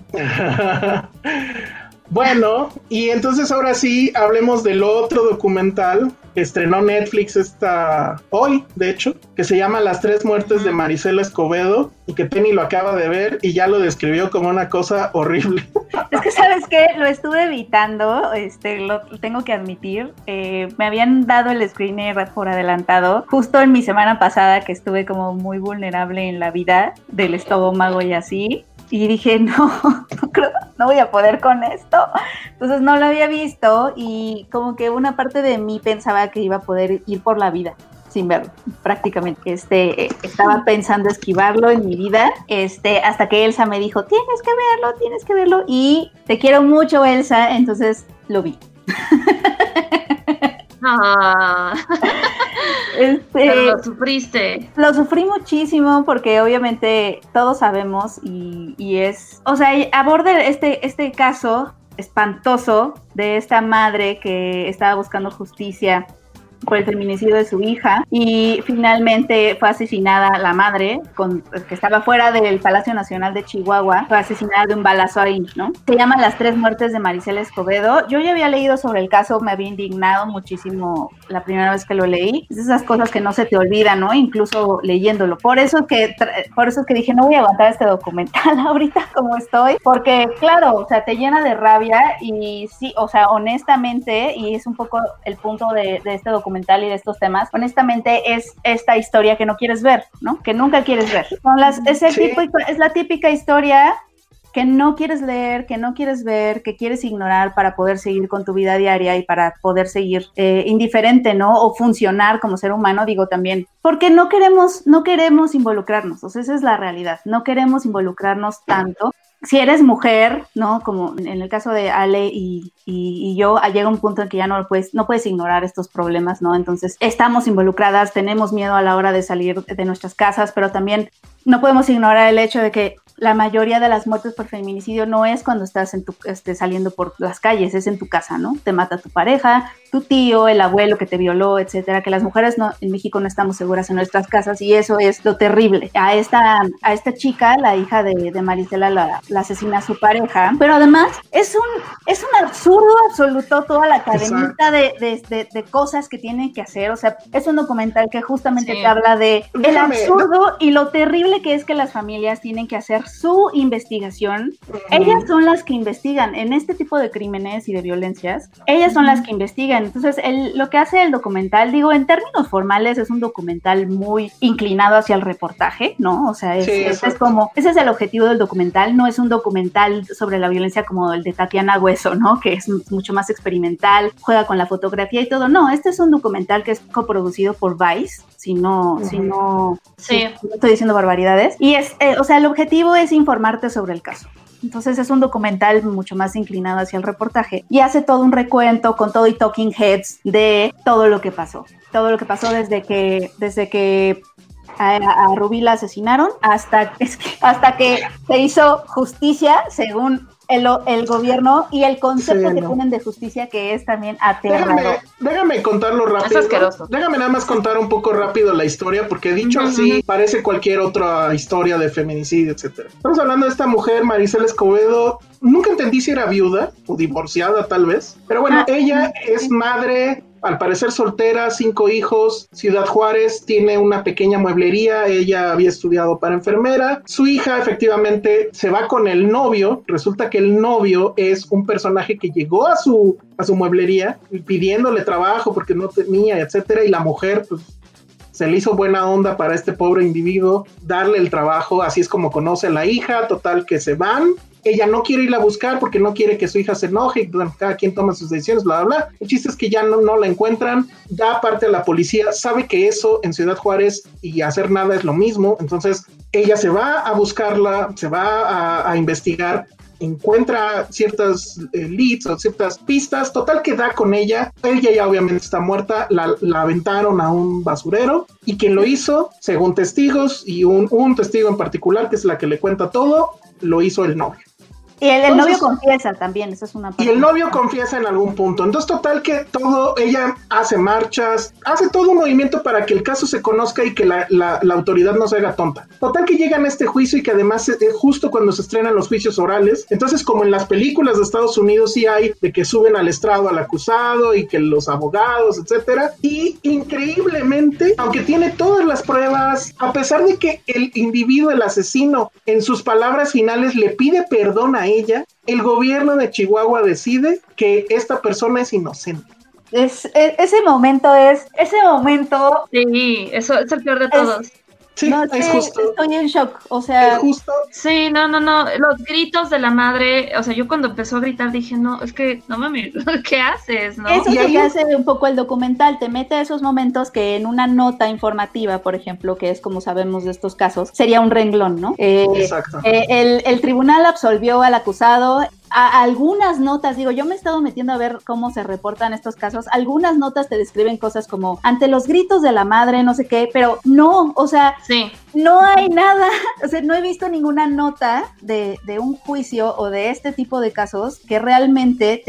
Bueno, y entonces ahora sí hablemos del otro documental que estrenó Netflix hoy, de hecho, que se llama Las tres muertes de Marisela Escobedo, y que Penny lo acaba de ver y ya lo describió como una cosa horrible. Es que, ¿sabes qué? Lo estuve evitando, lo tengo que admitir. Me habían dado el screener por adelantado, justo en mi semana pasada que estuve como muy vulnerable en la vida del estómago y así. Y dije, no voy a poder con esto. Entonces no lo había visto y como que una parte de mí pensaba que iba a poder ir por la vida sin verlo, prácticamente. Estaba pensando esquivarlo en mi vida, hasta que Elsa me dijo, tienes que verlo. Y te quiero mucho, Elsa, entonces lo vi. Pero lo sufriste. Lo sufrí muchísimo porque obviamente todos sabemos y es, o sea, aborda este caso espantoso de esta madre que estaba buscando justicia por el feminicidio de su hija y finalmente fue asesinada la madre que estaba fuera del Palacio Nacional de Chihuahua, fue asesinada de un balazo ahí, ¿no? Se llama Las tres muertes de Marisela Escobedo. Yo ya había leído sobre el caso, me había indignado muchísimo la primera vez que lo leí. Es esas cosas que no se te olvidan, ¿no? Incluso leyéndolo. Por eso que dije, no voy a aguantar este documental ahorita como estoy, porque claro, o sea, te llena de rabia y sí, o sea, honestamente, y es un poco el punto de este documental y de estos temas, honestamente es esta historia que no quieres ver, ¿no? Que nunca quieres ver. Es la típica historia que no quieres leer, que no quieres ver, que quieres ignorar para poder seguir con tu vida diaria y para poder seguir indiferente, ¿no? O funcionar como ser humano, digo también, porque no queremos involucrarnos, o sea, esa es la realidad, no queremos involucrarnos tanto. Si eres mujer, ¿no? Como en el caso de Ale y yo, llega un punto en que ya no puedes ignorar estos problemas, ¿no? Entonces, estamos involucradas, tenemos miedo a la hora de salir de nuestras casas, pero también no podemos ignorar el hecho de que la mayoría de las muertes por feminicidio no es cuando estás saliendo por las calles, es en tu casa, ¿no? Te mata tu pareja, tu tío, el abuelo que te violó, etcétera, que las mujeres en México no estamos seguras en nuestras casas y eso es lo terrible. A esta chica, la hija de Marisela, la asesina a su pareja, pero además es un absurdo absoluto toda la cadenita de cosas que tienen que hacer, o sea, es un documental que justamente te habla de el absurdo y lo terrible que es que las familias tienen que hacer su investigación. Ellas son las que investigan en este tipo de crímenes y de violencias, ellas son las que investigan. Entonces lo que hace el documental, digo, en términos formales es un documental muy inclinado hacia el reportaje, ¿no? O sea, ese es el objetivo del documental, no es un documental sobre la violencia como el de Tatiana Hueso, ¿no? Que es mucho más experimental, juega con la fotografía y todo. No, este es un documental que es coproducido por Vice, si no estoy diciendo barbaridades, y o sea, el objetivo es informarte sobre el caso. Entonces es un documental mucho más inclinado hacia el reportaje y hace todo un recuento con todo y talking heads de todo lo que pasó desde que a Rubí la asesinaron hasta que se hizo justicia según el gobierno y el concepto que tienen de justicia, que es también aterrador. Déjame contarlo rápido. Es asqueroso. Déjame nada más contar un poco rápido la historia, porque dicho así, parece cualquier otra historia de feminicidio, etcétera. Estamos hablando de esta mujer, Marisela Escobedo. Nunca entendí si era viuda o divorciada, tal vez. Pero bueno, ella es madre, al parecer soltera, 5 hijos, Ciudad Juárez, tiene una pequeña mueblería, ella había estudiado para enfermera. Su hija efectivamente se va con el novio, resulta que el novio es un personaje que llegó a su mueblería pidiéndole trabajo porque no tenía, etcétera, y la mujer pues se le hizo buena onda para este pobre individuo darle el trabajo, así es como conoce a la hija, total que se van ella no quiere ir a buscar porque no quiere que su hija se enoje, bueno, cada quien toma sus decisiones, bla, bla, bla. El chiste es que ya no la encuentran, da parte a la policía, sabe que eso en Ciudad Juárez y hacer nada es lo mismo, entonces ella se va a buscarla, se va a investigar, encuentra ciertas leads o ciertas pistas, total que da con ella ya obviamente está muerta, la aventaron a un basurero, y quien lo hizo, según testigos, y un testigo en particular, que es la que le cuenta todo, lo hizo el novio. Y el novio confiesa también, esa es una parte. Y el novio confiesa en algún punto. Entonces, total que ella hace marchas, hace todo un movimiento para que el caso se conozca y que la autoridad no se haga tonta. Total que llegan a este juicio y que además justo cuando se estrenan los juicios orales, entonces como en las películas de Estados Unidos sí hay de que suben al estrado al acusado y que los abogados, etcétera, y increíblemente, aunque tiene todas las pruebas, a pesar de que el individuo, el asesino, en sus palabras finales le pide perdón a ella, el gobierno de Chihuahua decide que esta persona es inocente. Ese momento. Sí, eso es el peor de todos. Sí, no, es justo. Estoy en shock, o sea... Es justo. Sí, no, los gritos de la madre, o sea, yo cuando empezó a gritar dije, no, es que, no mames, ¿qué haces, no? Eso es lo que hace un poco el documental, te mete a esos momentos que en una nota informativa, por ejemplo, que es como sabemos de estos casos, sería un renglón, ¿no? Exacto. El tribunal absolvió al acusado. A algunas notas, digo, yo me he estado metiendo a ver cómo se reportan estos casos, algunas notas te describen cosas como ante los gritos de la madre, no sé qué, pero no, o sea, sí. No hay nada, o sea, no he visto ninguna nota de un juicio o de este tipo de casos que realmente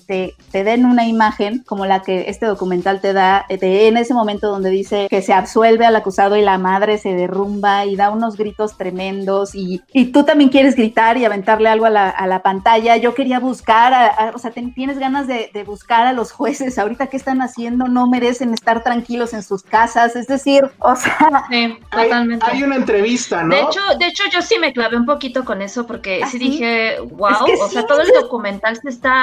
te den una imagen como la que este documental te da, en ese momento donde dice que se absuelve al acusado y la madre se derrumba y da unos gritos tremendos y tú también quieres gritar y aventarle algo a la pantalla. Yo quería buscar, o sea, tienes ganas de buscar a los jueces, ahorita qué están haciendo, no merecen estar tranquilos en sus casas, es decir, o sea... Sí, totalmente. Hay una entrevista, ¿no? De hecho, yo sí me clavé un poquito con eso porque sí dije, wow, es que o sea, todo el documental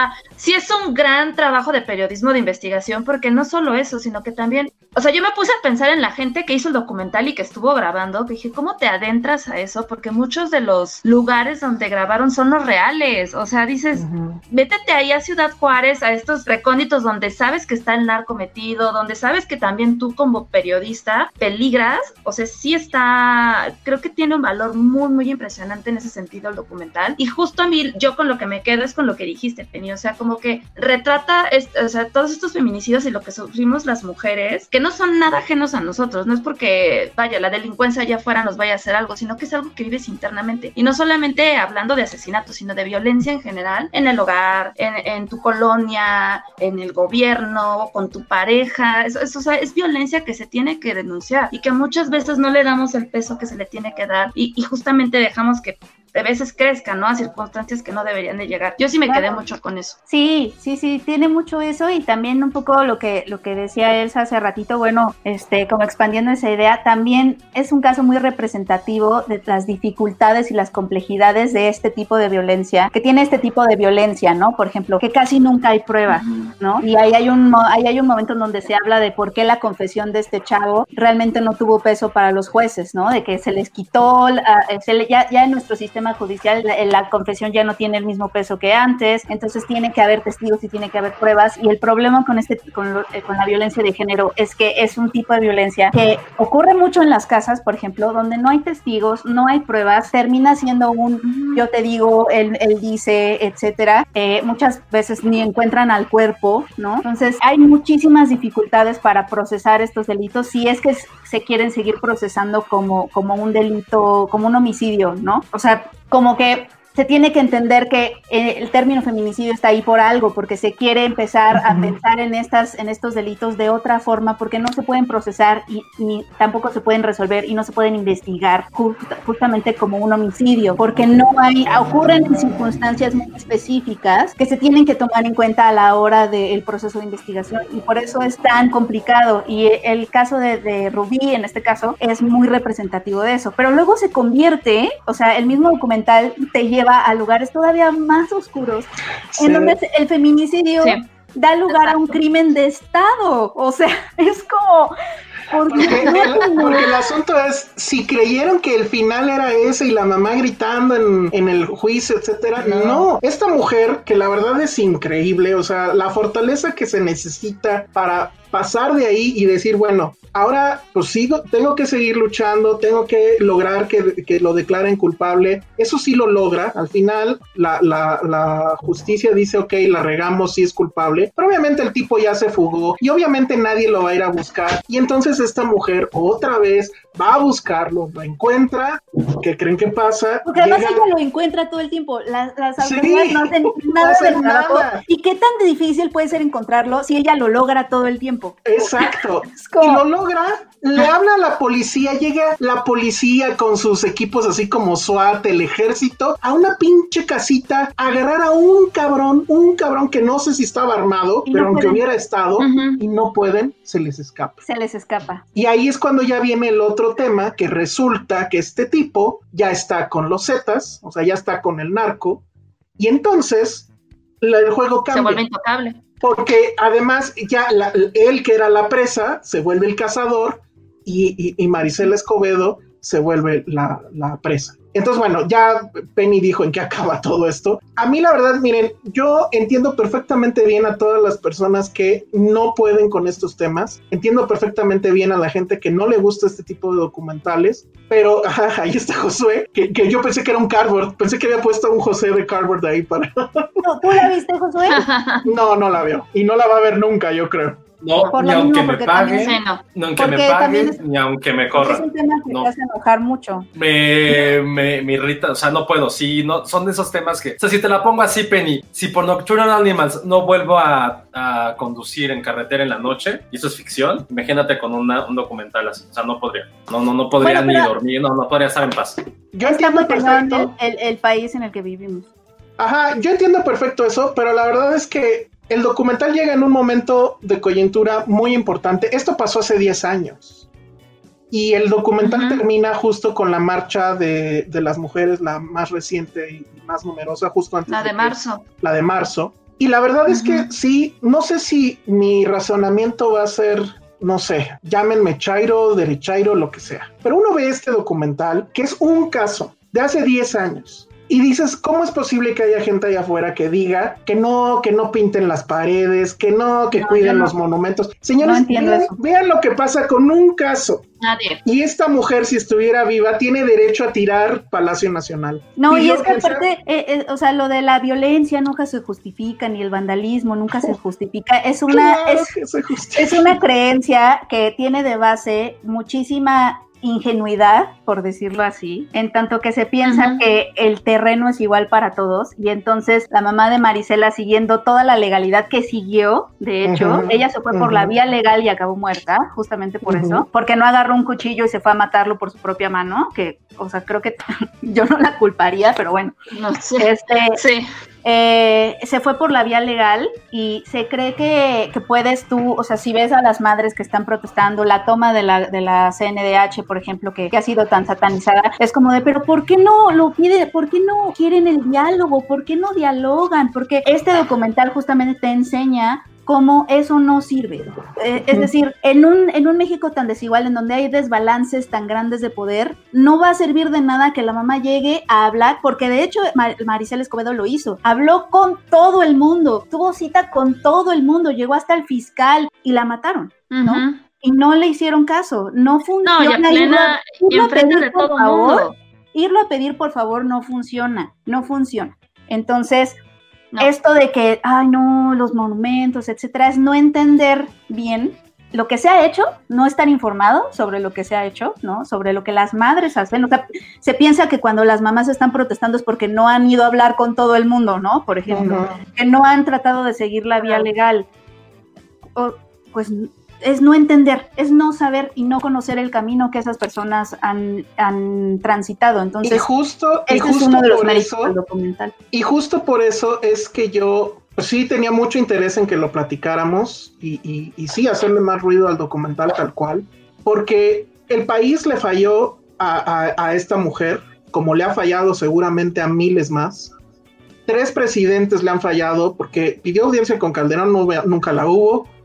sí es un gran trabajo de periodismo de investigación, porque no solo eso, sino que también, o sea, yo me puse a pensar en la gente que hizo el documental y que estuvo grabando, que dije, ¿cómo te adentras a eso? Porque muchos de los lugares donde grabaron son los reales, o sea, dices, métete ahí a Ciudad Juárez, a estos recónditos donde sabes que está el narco metido, donde sabes que también tú como periodista peligras, o sea, sí está, creo que tiene un valor muy, muy impresionante en ese sentido el documental, y justo a mí, yo con lo que me quedo es con lo que dijiste, Penny, o sea, como que retrata, o sea, todos estos feminicidios y lo que sufrimos las mujeres, que no son nada ajenos a nosotros, no es porque, vaya, la delincuencia allá afuera nos vaya a hacer algo, sino que es algo que vives internamente, y no solamente hablando de asesinatos, sino de violencia en general, en el hogar, en tu colonia, en el gobierno, con tu pareja, o sea, es violencia que se tiene que denunciar, y que muchas veces no le damos el peso que se le tiene que dar, y justamente dejamos que de veces crezcan, ¿no? A circunstancias que no deberían de llegar. Yo sí me quedé mucho con eso. Sí, tiene mucho eso, y también un poco lo que decía Elsa hace ratito, bueno, como expandiendo esa idea, también es un caso muy representativo de las dificultades y las complejidades de este tipo de violencia, que tiene este tipo de violencia, ¿no? Por ejemplo, que casi nunca hay pruebas, ¿no? Y ahí hay un momento en donde se habla de por qué la confesión de este chavo realmente no tuvo peso para los jueces, ¿no? De que se les quitó, ya en nuestro sistema judicial la confesión ya no tiene el mismo peso que antes, entonces tiene que haber testigos y tiene que haber pruebas, y el problema con la violencia de género es que es un tipo de violencia que ocurre mucho en las casas, por ejemplo, donde no hay testigos, no hay pruebas, termina siendo yo te digo, él dice, etcétera, muchas veces ni encuentran al cuerpo, ¿no? Entonces hay muchísimas dificultades para procesar estos delitos si es que se quieren seguir procesando como un delito, como un homicidio, ¿no? O sea, como que se tiene que entender que el término feminicidio está ahí por algo, porque se quiere empezar a pensar en estos delitos de otra forma, porque no se pueden procesar y ni tampoco se pueden resolver y no se pueden investigar justamente como un homicidio, porque ocurren en circunstancias muy específicas que se tienen que tomar en cuenta a la hora del proceso de investigación, y por eso es tan complicado, y el caso de Rubí en este caso es muy representativo de eso, pero luego se convierte, o sea, el mismo documental te lleva a lugares todavía más oscuros, en donde el feminicidio da lugar a un crimen de Estado, o sea, es como, Porque el asunto es, si creyeron que el final era ese y la mamá gritando en el juicio, etcétera, no. Esta mujer, que la verdad es increíble, o sea, la fortaleza que se necesita para pasar de ahí y decir, bueno, ahora pues tengo que seguir luchando, tengo que lograr que lo declaren culpable. Eso sí lo logra. Al final la justicia dice, ok, la regamos, sí es culpable, pero obviamente el tipo ya se fugó y obviamente nadie lo va a ir a buscar, y entonces esta mujer otra vez va a buscarlo, lo encuentra. ¿Qué creen que pasa? Porque además ella lo encuentra todo el tiempo. Las autoridades no hacen nada del trabajo. ¿Y qué tan difícil puede ser encontrarlo si ella lo logra todo el tiempo? Exacto. Y lo logra, le habla a la policía, llega la policía con sus equipos así como SWAT, el ejército, a una pinche casita, a agarrar a un cabrón que no sé si estaba armado, pero aunque hubiera estado, y no pueden, se les escapa. Y ahí es cuando ya viene el otro tema, que resulta que este tipo ya está con los Zetas, o sea, ya está con el narco, y entonces el juego cambia. Se vuelve intocable. Porque además ya él, que era la presa, se vuelve el cazador, y Marisela Escobedo se vuelve la presa. Entonces, bueno, ya Penny dijo en qué acaba todo esto. A mí, la verdad, miren, yo entiendo perfectamente bien a todas las personas que no pueden con estos temas. Entiendo perfectamente bien a la gente que no le gusta este tipo de documentales. Pero, ahí está Josué, que yo pensé que era un cardboard. Pensé que había puesto un José de cardboard ahí para... ¿Tú la viste, Josué? No la veo. Y no la va a ver nunca, yo creo. No, ni aunque me paguen, ni aunque me paguen, ni aunque me corran. Es un tema que te hace enojar mucho. Me irrita, o sea, no puedo. Sí, no, son de esos temas que, o sea, si te la pongo así, Penny, si por Nocturnal Animals no vuelvo a conducir en carretera en la noche, y eso es ficción, imagínate con un documental así. O sea, no podría. No podría ni dormir, no podría estar en paz. Yo entiendo perfecto el país en el que vivimos. Ajá, yo entiendo perfecto eso, pero la verdad es que el documental llega en un momento de coyuntura muy importante. Esto pasó hace 10 años. Y el documental termina justo con la marcha de las mujeres, la más reciente y más numerosa, justo antes La de marzo. Y la verdad es que sí, no sé si mi razonamiento va a ser, no sé, llámenme chairo, derechairo, lo que sea. Pero uno ve este documental, que es un caso de hace 10 años. Y dices, ¿cómo es posible que haya gente allá afuera que diga que no pinten las paredes, que cuiden los monumentos? Señores, vean lo que pasa con un caso. Nadie. Y esta mujer, si estuviera viva, tiene derecho a tirar Palacio Nacional. No, y es que aparte, o sea, lo de la violencia nunca se justifica, ni el vandalismo nunca se justifica. Es una creencia que tiene de base muchísima ingenuidad, por decirlo así, en tanto que se piensa que el terreno es igual para todos, y entonces la mamá de Marisela, siguiendo toda la legalidad que siguió, de hecho, ella se fue por la vía legal y acabó muerta, justamente por eso, porque no agarró un cuchillo y se fue a matarlo por su propia mano, que, o sea, creo que yo no la culparía, pero bueno. No sé. Sí. Se fue por la vía legal y se cree que puedes tú, o sea, si ves a las madres que están protestando, la toma de la CNDH, por ejemplo, que ha sido tan satanizada, es como de, pero ¿por qué no lo pide? ¿Por qué no quieren el diálogo? ¿Por qué no dialogan? Porque este documental justamente te enseña cómo eso no sirve. Es decir, en un México tan desigual, en donde hay desbalances tan grandes de poder, no va a servir de nada que la mamá llegue a hablar, porque de hecho Marisela Escobedo lo hizo. Habló con todo el mundo, tuvo cita con todo el mundo, llegó hasta el fiscal y la mataron, ¿no? Y no le hicieron caso. No funciona. No, y a plena, y enfrente de todo el mundo. Irlo a pedir, por favor, no funciona. Entonces, esto de que, ay no, los monumentos, etcétera, es no entender bien lo que se ha hecho, no estar informado sobre lo que se ha hecho, ¿no? Sobre lo que las madres hacen. O sea, se piensa que cuando las mamás están protestando es porque no han ido a hablar con todo el mundo, ¿no? Por ejemplo, que no han tratado de seguir la vía legal. Pues es no entender, es no saber y no conocer el camino que esas personas han transitado. Entonces, ese es uno de los méritos del documental. Y justo por eso es que yo sí tenía mucho interés en que lo platicáramos y sí hacerle más ruido al documental tal cual, porque el país le falló a esta mujer, como le ha fallado seguramente a miles más. 3 presidentes le han fallado porque pidió audiencia con Calderón, nunca la hubo.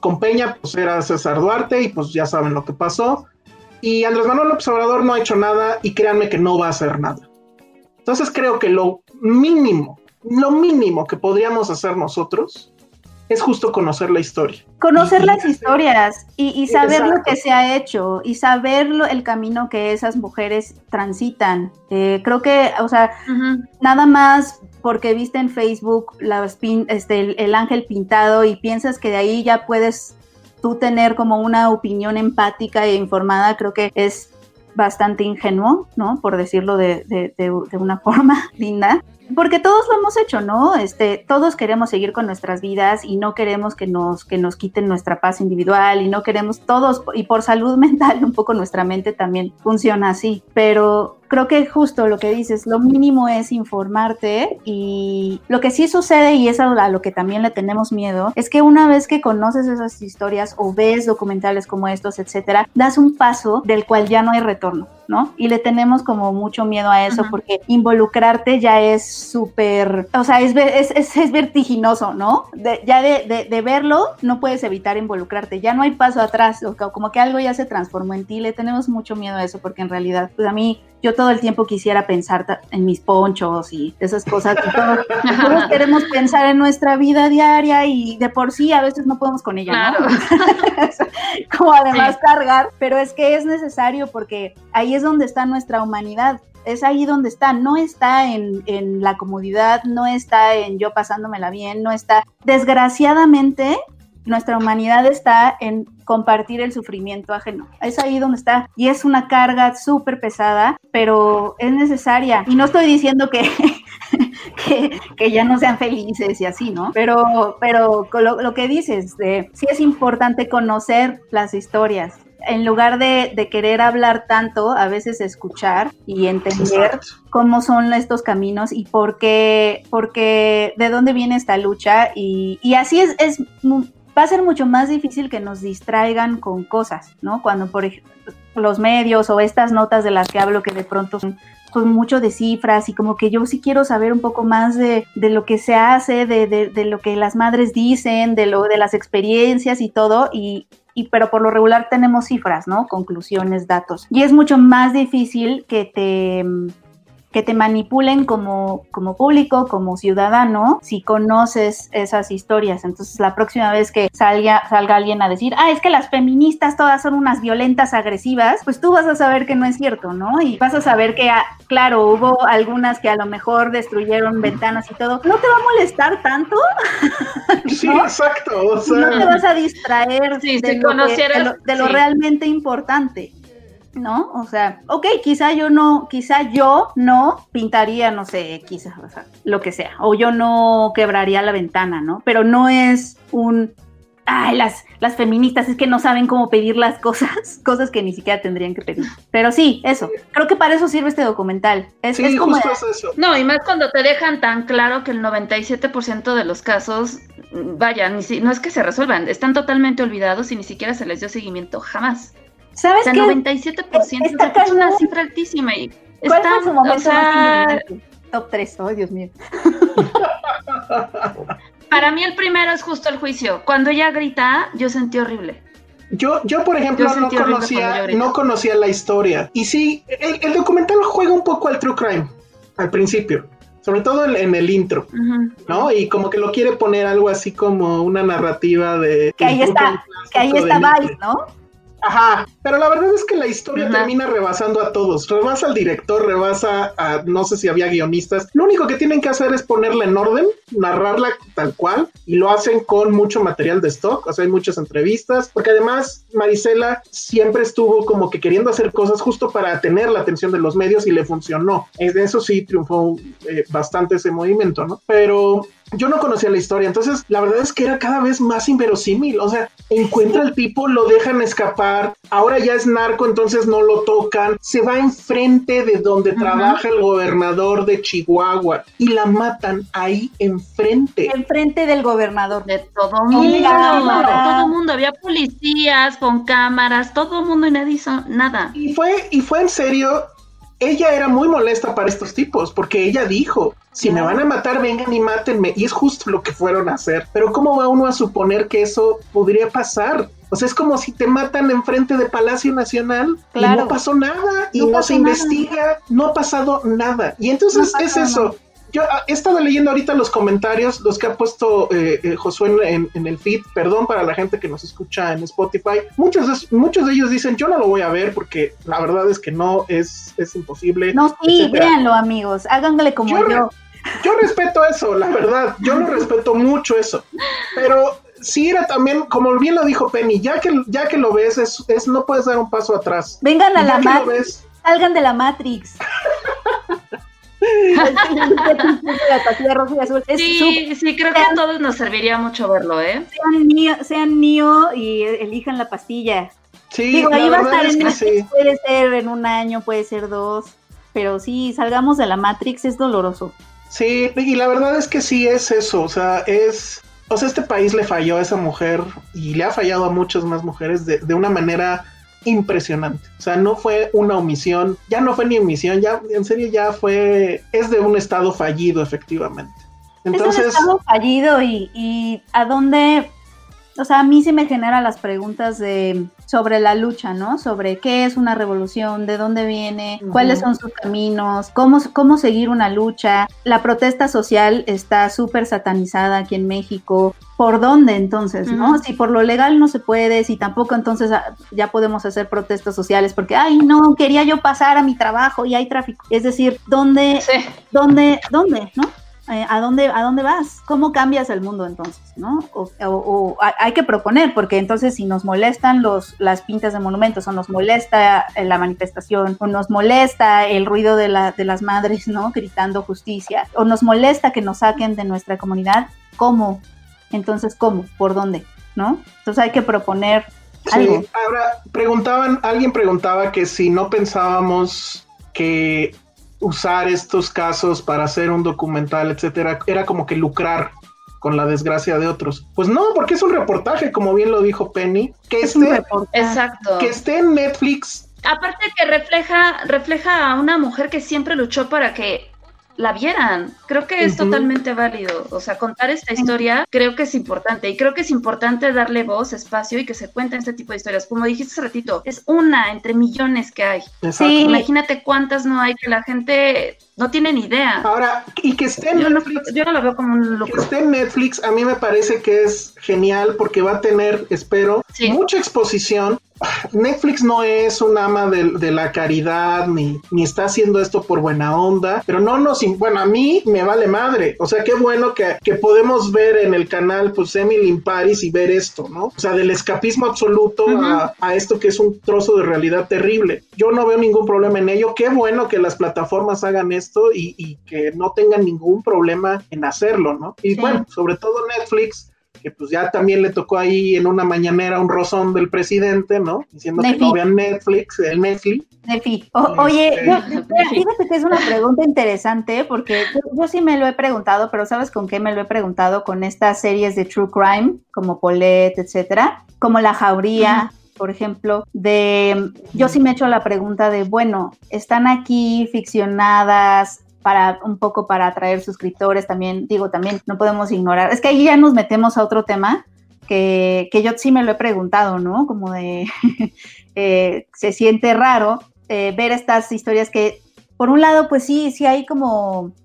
con Peña pues era César Duarte y pues ya saben lo que pasó. Y Andrés Manuel López Obrador no ha hecho nada y créanme que no va a hacer nada. Entonces creo que lo mínimo que podríamos hacer nosotros es justo conocer la historia. Conocer las historias y saber lo que se ha hecho y saber el camino que esas mujeres transitan. Creo que, o sea, nada más porque viste en Facebook el ángel pintado y piensas que de ahí ya puedes tú tener como una opinión empática e informada, creo que es bastante ingenuo, ¿no? Por decirlo de una forma linda. Porque todos lo hemos hecho, ¿no? Todos queremos seguir con nuestras vidas y no queremos que nos quiten nuestra paz individual y no queremos todos, y por salud mental un poco nuestra mente también funciona así, pero creo que justo lo que dices, lo mínimo es informarte y lo que sí sucede, y es a lo que también le tenemos miedo, es que una vez que conoces esas historias o ves documentales como estos, etcétera, das un paso del cual ya no hay retorno, ¿no? Y le tenemos como mucho miedo a eso porque involucrarte ya es súper, o sea, es vertiginoso, ¿no? De verlo no puedes evitar involucrarte, ya no hay paso atrás, como que algo ya se transformó en ti, le tenemos mucho miedo a eso porque en realidad, pues a mí, yo todo el tiempo quisiera pensar en mis ponchos y esas cosas, y todos queremos pensar en nuestra vida diaria y de por sí a veces no podemos con ella, claro, ¿no? Como además cargar, pero es que es necesario porque ahí es donde está nuestra humanidad. Es ahí donde está, no está en la comodidad, no está en yo pasándomela bien, no está, desgraciadamente, nuestra humanidad está en compartir el sufrimiento ajeno, es ahí donde está, y es una carga súper pesada, pero es necesaria, y no estoy diciendo que ya no sean felices y así, ¿no? Pero lo que dices, sí es importante conocer las historias, en lugar de querer hablar tanto, a veces escuchar y entender cómo son estos caminos y por qué, de dónde viene esta lucha, y así va a ser mucho más difícil que nos distraigan con cosas, ¿no? Cuando, por ejemplo, los medios o estas notas de las que hablo que de pronto son mucho de cifras y como que yo sí quiero saber un poco más de lo que se hace, de lo que las madres dicen, de las experiencias y todo, pero por lo regular tenemos cifras, ¿no? Conclusiones, datos. Y es mucho más difícil que te manipulen como público, como ciudadano, si conoces esas historias. Entonces, la próxima vez que salga alguien a decir, es que las feministas todas son unas violentas agresivas, pues tú vas a saber que no es cierto, ¿no? Y vas a saber que, claro, hubo algunas que a lo mejor destruyeron ventanas y todo. ¿No te va a molestar tanto? Sí, ¿no? Exacto. O sea, no te vas a distraer de lo realmente importante, ¿no? O sea, quizá yo no pintaría, no sé, quizás, o sea, lo que sea, o yo no quebraría la ventana, ¿no? Pero no es las feministas es que no saben cómo pedir las cosas que ni siquiera tendrían que pedir. Pero sí, eso, creo que para eso sirve este documental. Es como justo es eso. No, y más cuando te dejan tan claro que el 97% de los casos, vaya, no es que se resuelvan, están totalmente olvidados y ni siquiera se les dio seguimiento jamás. ¿Sabes qué? 97% es una cifra altísima. Y ¿cuál fue su momento más indignante? Top 3, Dios mío. Para mí el primero es justo el juicio. Cuando ella grita, yo sentí horrible. Yo por ejemplo, no conocía la historia. Y sí, el documental juega un poco al true crime, al principio. Sobre todo en el intro, ¿no? Y como que lo quiere poner algo así como una narrativa de... Que ahí está Vice, ¿no? Ajá, pero la verdad es que la historia termina rebasando a todos, rebasa al director, rebasa a, no sé si había guionistas, lo único que tienen que hacer es ponerla en orden, narrarla tal cual, y lo hacen con mucho material de stock, o sea, hay muchas entrevistas, porque además Marisela siempre estuvo como que queriendo hacer cosas justo para tener la atención de los medios y le funcionó, eso sí triunfó bastante ese movimiento, ¿no? Pero yo no conocía la historia, entonces la verdad es que era cada vez más inverosímil, o sea, encuentra al tipo, lo dejan escapar, ahora ya es narco, entonces no lo tocan, se va enfrente de donde trabaja el gobernador de Chihuahua y la matan ahí enfrente. Enfrente del gobernador. De todo mundo, había policías con cámaras, todo mundo y nadie hizo nada. Y fue en serio ella era muy molesta para estos tipos, porque ella dijo, si me van a matar, vengan y mátenme, y es justo lo que fueron a hacer. Pero ¿cómo va uno a suponer que eso podría pasar? O sea, es como si te matan enfrente de Palacio Nacional y no pasó nada, y no se investiga, no ha pasado nada. Y entonces es eso. Yo he estado leyendo ahorita los comentarios, los que ha puesto Josué en el feed, perdón para la gente que nos escucha en Spotify. Muchos de ellos dicen, yo no lo voy a ver porque la verdad es que no, es imposible. No, sí, véanlo, amigos, háganle como yo. Yo respeto eso, la verdad, yo lo respeto mucho eso, pero sí era también, como bien lo dijo Penny, ya que lo ves, es no puedes dar un paso atrás. Vengan a la Matrix, salgan de la Matrix. Sí, creo que a todos nos serviría mucho verlo, ¿eh? Sean Neo y elijan la pastilla. Sí, digo, ahí va a estar en Netflix, puede ser en un año, puede ser 2, pero sí, salgamos de la Matrix, es doloroso. Sí, y la verdad es que sí es eso, o sea, este país le falló a esa mujer y le ha fallado a muchas más mujeres de una manera impresionante. O sea, no fue una omisión, ya no fue ni omisión, ya en serio es de un estado fallido, efectivamente. Entonces, es un estado fallido y a dónde, o sea, a mí sí me genera las preguntas sobre la lucha, ¿no? Sobre qué es una revolución, de dónde viene, cuáles son sus caminos, cómo seguir una lucha. La protesta social está súper satanizada aquí en México. ¿Por dónde entonces, no? Si por lo legal no se puede, si tampoco entonces ya podemos hacer protestas sociales porque, ay, no, quería yo pasar a mi trabajo y hay tráfico. Es decir, ¿dónde, no? ¿A dónde vas? ¿Cómo cambias el mundo entonces, no? O hay que proponer, porque entonces si nos molestan las pintas de monumentos, o nos molesta la manifestación, o nos molesta el ruido de las madres, ¿no? Gritando justicia, o nos molesta que nos saquen de nuestra comunidad, ¿cómo? Entonces, ¿cómo? ¿Por dónde? ¿No? Entonces hay que proponer algo. Sí, ahora alguien preguntaba que si no pensábamos que usar estos casos para hacer un documental, etcétera, era como que lucrar con la desgracia de otros. Pues no, porque es un reportaje, como bien lo dijo Penny, Exacto. Que esté en Netflix. Aparte que refleja a una mujer que siempre luchó para que la vieran. Creo que es totalmente válido. O sea, contar esta historia creo que es importante. Y creo que es importante darle voz, espacio y que se cuenten este tipo de historias. Como dijiste hace ratito, es una entre millones que hay. Sí. Imagínate cuántas no hay que la gente no tiene ni idea. Ahora, y que esté en Netflix. Yo no lo veo como un lucro. Que esté en Netflix, a mí me parece que es genial porque va a tener, espero, mucha exposición. Netflix no es un ama de la caridad ni está haciendo esto por buena onda, pero bueno, a mí me vale madre, o sea, qué bueno que podemos ver en el canal pues Emily in Paris y ver esto, ¿no? O sea, del escapismo absoluto a esto que es un trozo de realidad terrible. Yo no veo ningún problema en ello, qué bueno que las plataformas hagan esto y que no tengan ningún problema en hacerlo, ¿no? Y bueno, sobre todo Netflix, que pues ya también le tocó ahí en una mañanera un rozón del presidente, ¿no? Diciendo que no vean Netflix, el Netflix. Oye, fíjate que es una pregunta interesante, porque yo sí me lo he preguntado, pero ¿sabes con qué me lo he preguntado? Con estas series de true crime, como Paulette, etcétera, como La Jauría, por ejemplo, yo sí me he hecho la pregunta de, bueno, están aquí ficcionadas, un poco para atraer suscriptores, también no podemos ignorar, es que ahí ya nos metemos a otro tema que yo sí me lo he preguntado, ¿no? Como de se siente raro ver estas historias que, por un lado, pues sí hay como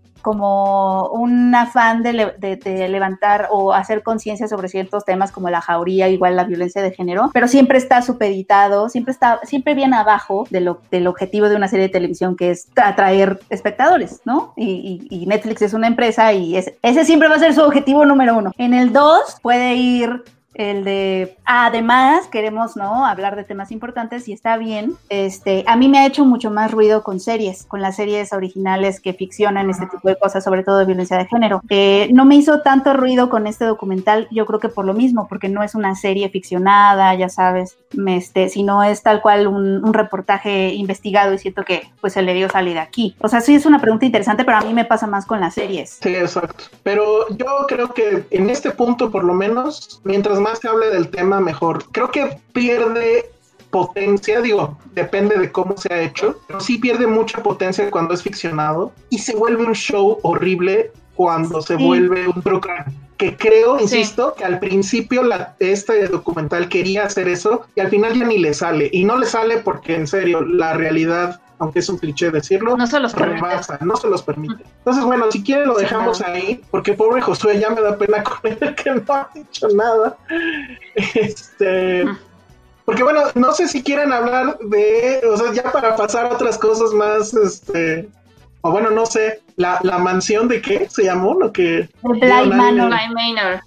un afán de levantar o hacer conciencia sobre ciertos temas como la jauría, igual la violencia de género, pero siempre está supeditado, siempre bien abajo del objetivo de una serie de televisión, que es atraer espectadores, ¿no? Y Netflix es una empresa y ese siempre va a ser su objetivo número 1. En el 2 puede ir el de, además queremos, ¿no?, hablar de temas importantes y está bien. A mí me ha hecho mucho más ruido con las series originales que ficcionan este tipo de cosas, sobre todo de violencia de género. No me hizo tanto ruido con este documental, yo creo que por lo mismo, porque no es una serie ficcionada, ya sabes, sino es tal cual un reportaje investigado, y siento que pues se le dio salida aquí. O sea, sí es una pregunta interesante, pero a mí me pasa más con las series. Sí, exacto. Pero yo creo que en este punto, por lo menos, mientras más se hable del tema, mejor. Creo que pierde potencia, digo, depende de cómo se ha hecho, pero sí pierde mucha potencia cuando es ficcionado y se vuelve un show horrible cuando se vuelve un true crime. Que creo, insisto, que al principio este documental quería hacer eso y al final ya ni le sale. Y no le sale porque, en serio, la realidad, aunque es un cliché decirlo, no se los rebasa, no se los permite. Entonces, bueno, si quieren lo dejamos ahí, porque pobre Josué ya me da pena con él que no ha dicho nada. Porque bueno, no sé si quieren hablar de, o sea, ya para pasar a otras cosas más, o bueno, no sé, la mansión de qué se llamó, lo que... Bly Manor.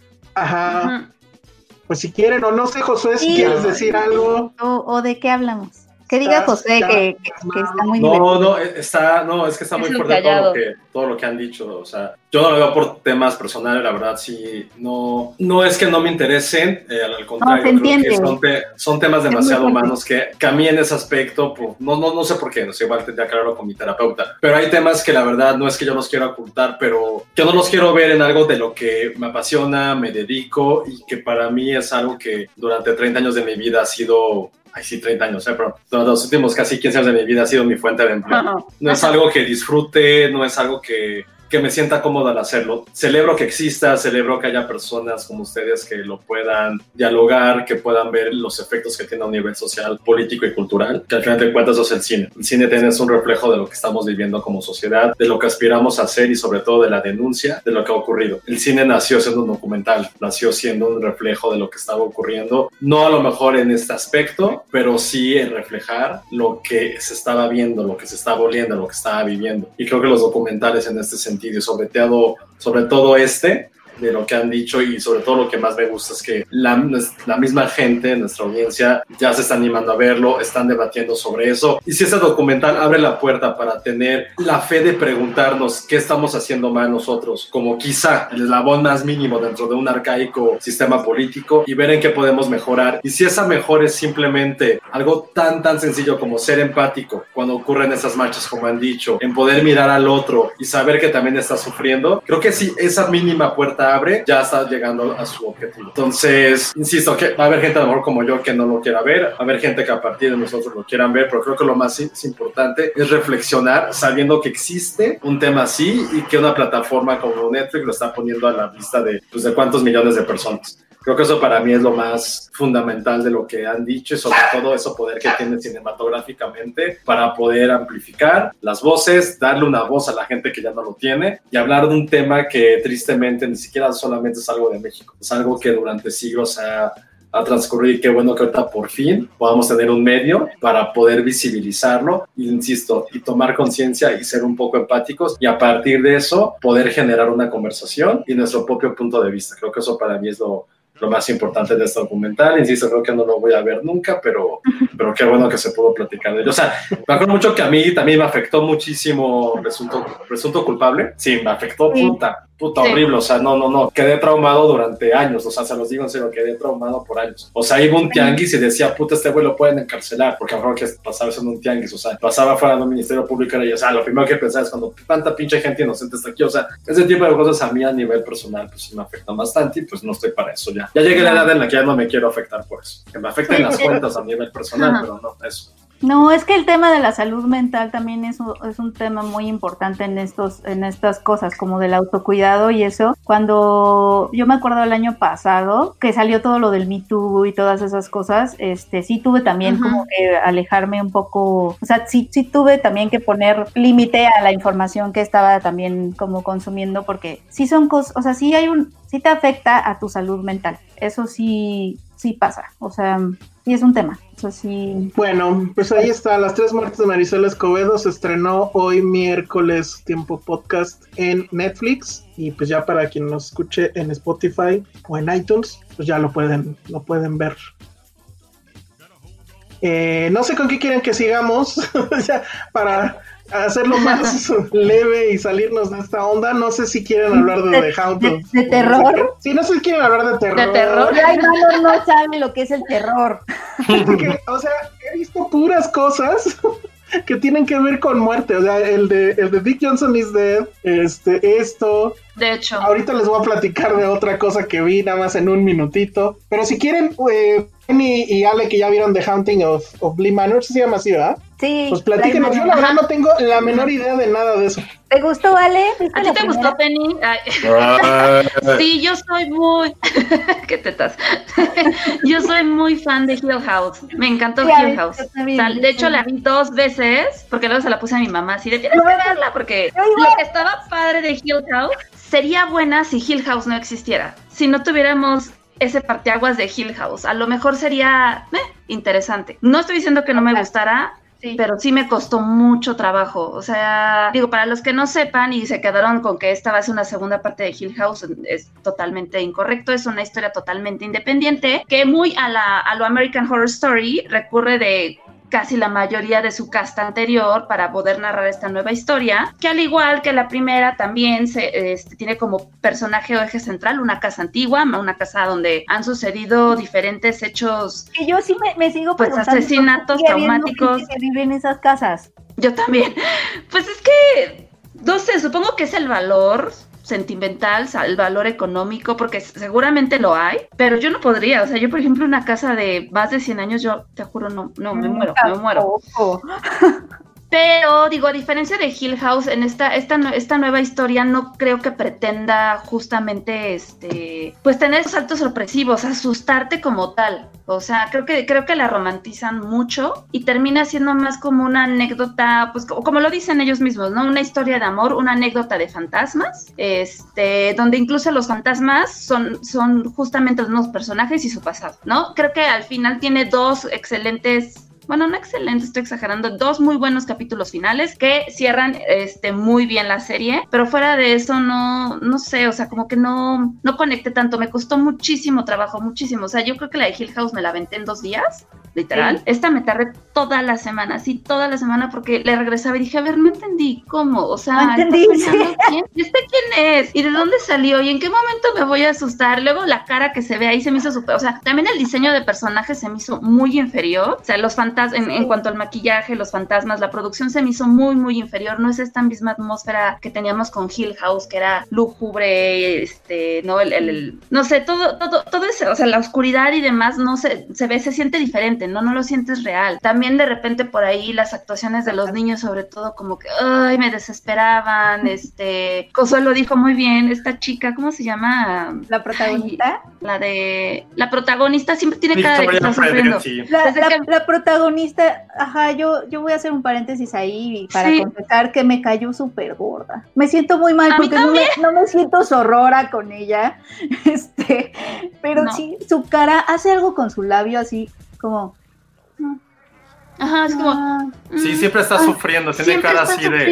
Ajá. Uh-huh. Pues si quieren, o no sé, Josué, si quieres decir algo. O de qué hablamos. Que diga José que está muy divertido. Es que está muy fuerte todo lo que han dicho. O sea, yo no lo veo por temas personales, la verdad, sí. No es que no me interesen, al contrario, creo que son temas demasiado humanos que a mí en ese aspecto, pues, no sé por qué, no sé, igual tendría que hablarlo con mi terapeuta. Pero hay temas que la verdad no es que yo los quiero ocultar, pero yo no los quiero ver en algo de lo que me apasiona, me dedico y que para mí es algo que durante 30 años de mi vida ha sido... Ay, sí, 30 años, pero los últimos casi 15 años de mi vida ha sido mi fuente de empleo. No es algo que disfrute, no es algo que me sienta cómodo al hacerlo. Celebro que exista, celebro que haya personas como ustedes que lo puedan dialogar, que puedan ver los efectos que tiene a un nivel social, político y cultural, que al final de cuentas es el cine. El cine es un reflejo de lo que estamos viviendo como sociedad, de lo que aspiramos a hacer y sobre todo de la denuncia de lo que ha ocurrido. El cine nació siendo un documental, nació siendo un reflejo de lo que estaba ocurriendo, no a lo mejor en este aspecto, pero sí en reflejar lo que se estaba viendo, lo que se estaba oliendo, lo que estaba viviendo. Y creo que los documentales en este sentido, y sobre todo de lo que han dicho, y sobre todo lo que más me gusta es que la misma gente, nuestra audiencia, ya se está animando a verlo, están debatiendo sobre eso, y si este documental abre la puerta para tener la fe de preguntarnos qué estamos haciendo mal nosotros, como quizá el eslabón más mínimo dentro de un arcaico sistema político, y ver en qué podemos mejorar, y si esa mejora es simplemente algo tan sencillo como ser empático cuando ocurren esas marchas, como han dicho, en poder mirar al otro y saber que también está sufriendo, creo que si esa mínima puerta abre, ya está llegando a su objetivo. Entonces, insisto, que va a haber gente a lo mejor como yo que no lo quiera ver, va a haber gente que a partir de nosotros lo quieran ver, pero creo que lo más importante es reflexionar sabiendo que existe un tema así y que una plataforma como Netflix lo está poniendo a la vista de cuántos millones de personas. Creo que eso para mí es lo más fundamental de lo que han dicho, y sobre todo ese poder que tiene cinematográficamente para poder amplificar las voces, darle una voz a la gente que ya no lo tiene y hablar de un tema que tristemente ni siquiera solamente es algo de México, es algo que durante siglos ha transcurrido, y qué bueno que ahorita por fin podamos tener un medio para poder visibilizarlo, y insisto, y tomar conciencia y ser un poco empáticos, y a partir de eso poder generar una conversación y nuestro propio punto de vista. Creo que eso para mí es lo más importante de este documental. Insisto, creo que no lo voy a ver nunca, pero qué bueno que se pudo platicar de ello. O sea, me acuerdo mucho que a mí también me afectó muchísimo Presunto Culpable. Sí, me afectó, puta horrible. O sea, no, quedé traumado durante años. O sea, se los digo en serio, quedé traumado por años. O sea, iba un tianguis y decía, puta, este güey lo pueden encarcelar, porque a lo mejor que pasaba eso en un tianguis. O sea, pasaba fuera de un ministerio público y, o sea, lo primero que pensaba es cuando tanta pinche gente inocente está aquí. O sea, ese tipo de cosas a mí a nivel personal, pues sí me afectan bastante, y pues no estoy para eso ya. Ya llegué a la edad en la que ya no me quiero afectar por eso. Que me afecten las cuentas a nivel personal, pero no, eso. No, es que el tema de la salud mental también es un tema muy importante en estas cosas, como del autocuidado y eso. Cuando yo me acuerdo el año pasado que salió todo lo del Me Too y todas esas cosas, sí tuve también como que alejarme un poco, o sea, sí tuve también que poner límite a la información que estaba también como consumiendo, porque sí son cosas, o sea, sí te afecta a tu salud mental. Eso sí pasa, o sea, sí es un tema. Eso sí. Bueno, pues ahí está, Las Tres Muertes de Marisol Escobedo se estrenó hoy miércoles, tiempo podcast, en Netflix, y pues ya para quien nos escuche en Spotify o en iTunes, pues ya lo pueden ver. No sé con qué quieren que sigamos ya, para hacerlo más leve y salirnos de esta onda. No sé si quieren hablar de The Hound. ¿De terror? Sí, no sé si quieren hablar de terror. ¿De terror? Ay, no sabe lo que es el terror. Porque, o sea, he visto puras cosas que tienen que ver con muerte. O sea, el de Dick Johnson is Dead, esto. De hecho. Ahorita les voy a platicar de otra cosa que vi nada más en un minutito. Pero si quieren, y Ale, que ya vieron The Haunting of Bly Manor, se llama así, ¿verdad? Sí. Pues platíquenos, yo la verdad no tengo la menor idea de nada de eso. ¿Te gustó, Ale? ¿A ti te gustó, Penny? Ay. Sí, yo soy muy... ¿Qué tetas? Yo soy muy fan de Hill House. Me encantó Hill House. O sea, de hecho, la vi 2 veces, porque luego se la puse a mi mamá así de, tienes que verla, porque lo que estaba padre de Hill House sería buena si Hill House no existiera. Si no tuviéramos ese parteaguas de Hill House. A lo mejor sería interesante. No estoy diciendo que no me gustara, pero sí me costó mucho trabajo. O sea, digo, para los que no sepan y se quedaron con que esta va a ser una segunda parte de Hill House, es totalmente incorrecto. Es una historia totalmente independiente que muy a lo American Horror Story recurre de casi la mayoría de su cast anterior para poder narrar esta nueva historia, que al igual que la primera también tiene como personaje o eje central una casa antigua, una casa donde han sucedido diferentes hechos. Que yo sí me sigo pues asesinatos traumáticos. Que viven en esas casas. Yo también. Pues es que, no sé, supongo que es el valor sentimental, el valor económico, porque seguramente lo hay, pero yo no podría, o sea, yo por ejemplo una casa de más de 100 años, yo te juro, no, me muero. Pero, digo, a diferencia de Hill House, en esta nueva historia no creo que pretenda justamente, pues tener esos saltos sorpresivos, asustarte como tal. O sea, creo que la romantizan mucho y termina siendo más como una anécdota, pues como lo dicen ellos mismos, ¿no? Una historia de amor, una anécdota de fantasmas, donde incluso los fantasmas son justamente los mismos personajes y su pasado, ¿no? Creo que al final tiene 2 excelentes... Bueno, no excelente, estoy exagerando, 2 muy buenos capítulos finales que cierran muy bien la serie, pero fuera de eso no sé, o sea, como que no conecté tanto, me costó muchísimo trabajo, muchísimo, o sea, yo creo que la de Hill House me la aventé en 2 días, literal, esta me tardé toda la semana, porque le regresaba y dije, a ver, no entendí cómo, o sea, no entendí, ¿quién es? ¿Y de dónde salió? ¿Y en qué momento me voy a asustar? Luego la cara que se ve ahí se me hizo súper, o sea, también el diseño de personajes se me hizo muy inferior, o sea, los fantasmas, en cuanto al maquillaje, los fantasmas, la producción se me hizo muy, muy inferior. No es esta misma atmósfera que teníamos con Hill House, que era lúgubre, no, no sé, todo eso, o sea, la oscuridad y demás, no se ve, se siente diferente, no lo sientes real. También de repente por ahí las actuaciones de los niños, sobre todo, como que, ay, me desesperaban, Consuelo dijo muy bien, esta chica, ¿cómo se llama? ¿La protagonista? Ay, la protagonista siempre tiene cara de que está sufriendo. La protagonista, ajá, yo voy a hacer un paréntesis ahí para confesar que me cayó súper gorda. Me siento muy mal porque no me siento zorrora con ella, pero sí, su cara hace algo con su labio así como... Ajá, es como... Sí, siempre está sufriendo, tiene cara así de...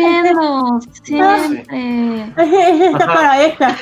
Esta para esta.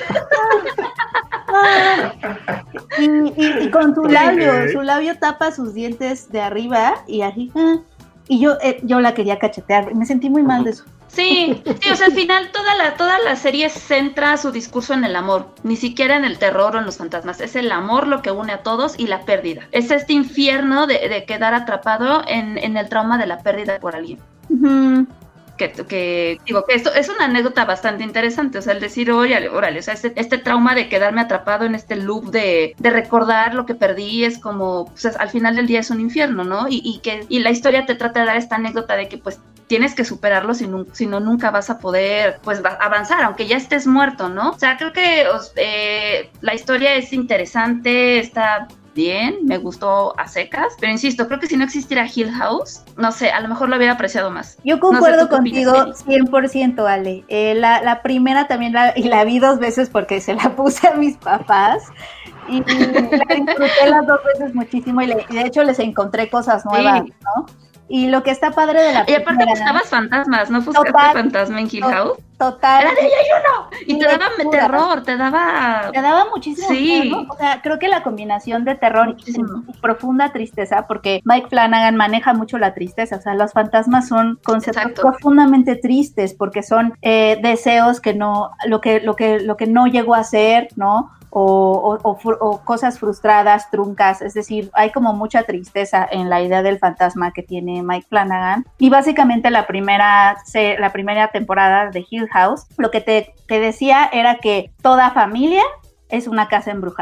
Y con su labio tapa sus dientes de arriba y así. Y yo la quería cachetear, me sentí muy mal de eso. Sí, o sea, al final toda la serie centra su discurso en el amor, ni siquiera en el terror o en los fantasmas, es el amor lo que une a todos y la pérdida. Es este infierno de quedar atrapado en el trauma de la pérdida por alguien. Uh-huh. Que digo que esto es una anécdota bastante interesante, o sea, el decir, órale, o sea, este trauma de quedarme atrapado en este loop de recordar lo que perdí es como, pues al final del día es un infierno, ¿no? Y la historia te trata de dar esta anécdota de que pues tienes que superarlo, si no nunca vas a poder pues avanzar, aunque ya estés muerto, ¿no? O sea, creo que la historia es interesante, está bien, me gustó a secas, pero insisto, creo que si no existiera Hill House, no sé, a lo mejor lo hubiera apreciado más. Yo concuerdo contigo 100%, Ale. La primera también la vi 2 veces porque se la puse a mis papás y la disfruté las 2 veces muchísimo y de hecho les encontré cosas nuevas, ¿no? Y lo que está padre de la primera... Y aparte buscabas fantasmas, ¿no buscaste fantasma en Hill House? Total. Era de ella y uno. Y te daba terror, te daba muchísimo terror. O sea, creo que la combinación de terror y profunda tristeza, porque Mike Flanagan maneja mucho la tristeza, o sea, los fantasmas son conceptos profundamente tristes, porque son deseos que no, lo que no llegó a ser, ¿no? O cosas frustradas, truncas, es decir, hay como mucha tristeza en la idea del fantasma que tiene Mike Flanagan. Y básicamente la primera temporada de Hill House, lo que te decía era que toda familia es una casa embrujada.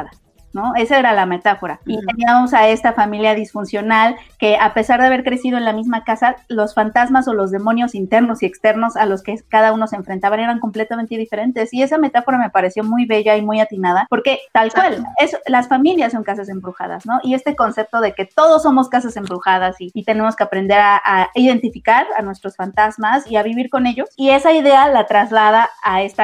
¿no? Esa era la metáfora. Y teníamos a esta familia disfuncional que, a pesar de haber crecido en la misma casa, los fantasmas o los demonios internos y externos a los que cada uno se enfrentaban eran completamente diferentes. Y esa metáfora me pareció muy bella y muy atinada, porque tal cual, las familias son casas embrujadas, ¿no? Y este concepto de que todos somos casas embrujadas y tenemos que aprender a identificar a nuestros fantasmas y a vivir con ellos. Y esa idea la traslada a esta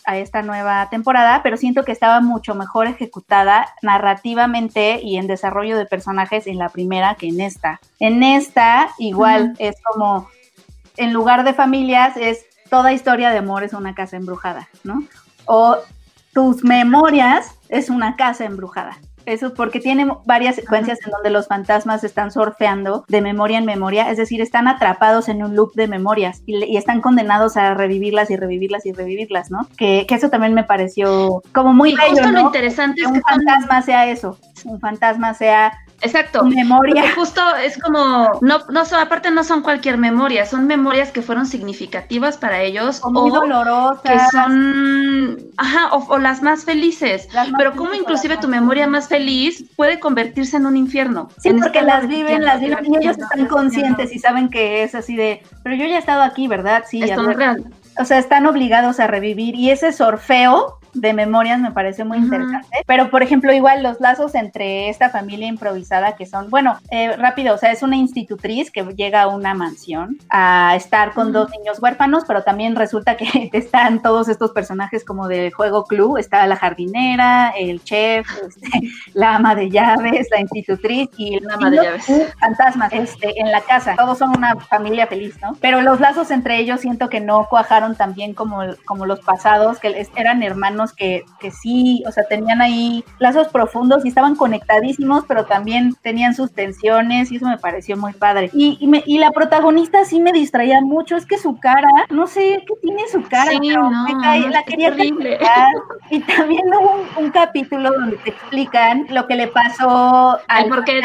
nueva temporada, pero siento que estaba mucho mejor ejecutada narrativamente y en desarrollo de personajes en la primera que en esta. En esta, igual, es como, en lugar de familias, es toda historia de amor es una casa embrujada, ¿no? O tus memorias es una casa embrujada. Eso porque tiene varias secuencias en donde los fantasmas están surfeando de memoria en memoria, es decir, están atrapados en un loop de memorias y están condenados a revivirlas y revivirlas y revivirlas, ¿no? Que eso también me pareció como muy bello, justo ¿no? Lo interesante que es un fantasma sea eso, un fantasma sea exacto, memoria. porque justo es como, aparte no son cualquier memoria, son memorias que fueron significativas para ellos, o muy dolorosas, que son, o las más felices, pero como inclusive tu memoria más feliz puede convertirse en un infierno. Sí, porque las viven y ellos están conscientes y saben que es así de, pero yo ya he estado aquí, ¿verdad? Sí, esto no es real. O sea, están obligados a revivir y ese surfeo de memorias me parece muy interesante, pero por ejemplo igual los lazos entre esta familia improvisada que son, bueno, rápido, o sea, es una institutriz que llega a una mansión a estar con dos niños huérfanos, pero también resulta que están todos estos personajes como del juego Clue, está la jardinera, el chef, la ama de llaves, la institutriz y el ama de llaves, fantasmas en la casa, todos son una familia feliz, ¿no? Pero los lazos entre ellos siento que no cuajaron tan bien como los pasados, que eran hermanos que sí, o sea, tenían ahí lazos profundos y estaban conectadísimos, pero también tenían sus tensiones y eso me pareció muy padre. Y la protagonista sí me distraía mucho, es que su cara, no sé qué tiene su cara, sí, pero la quería calificar. Y también hubo un capítulo donde te explican lo que le pasó al porqué de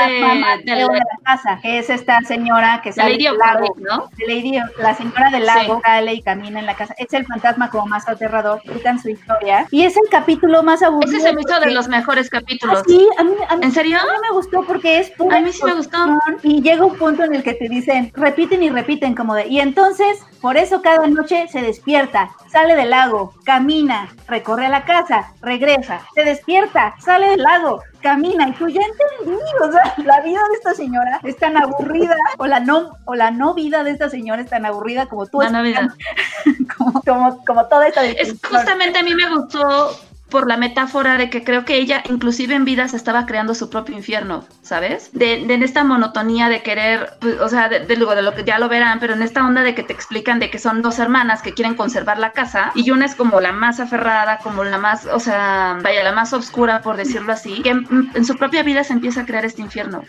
la casa, que es esta señora que sale del lago, ¿no? La señora del lago sale y camina en la casa, es el fantasma como más aterrador, explican su historia. Y es el capítulo más aburrido. Ese se me hizo de los mejores capítulos. Sí, a mí, ¿en serio? A mí me gustó porque es pura. A mí sí me gustó. Y llega un punto en el que te dicen, repiten y repiten, como de, y entonces, por eso cada noche se despierta, sale del lago, camina, recorre la casa, regresa, se despierta, sale del lago, camina, y tú ya entendí, o sea, la vida de esta señora es tan aburrida, o la no vida de esta señora es tan aburrida como tú. La no vida. como toda esta es justamente a mí me gustó por la metáfora de que creo que ella inclusive en vida se estaba creando su propio infierno, ¿sabes? De esta monotonía de querer, pues, o sea, de lo que ya lo verán, pero en esta onda de que te explican de que son dos hermanas que quieren conservar la casa y una es como la más aferrada, como la más, o sea, vaya, la más oscura, por decirlo así, que en su propia vida se empieza a crear este infierno,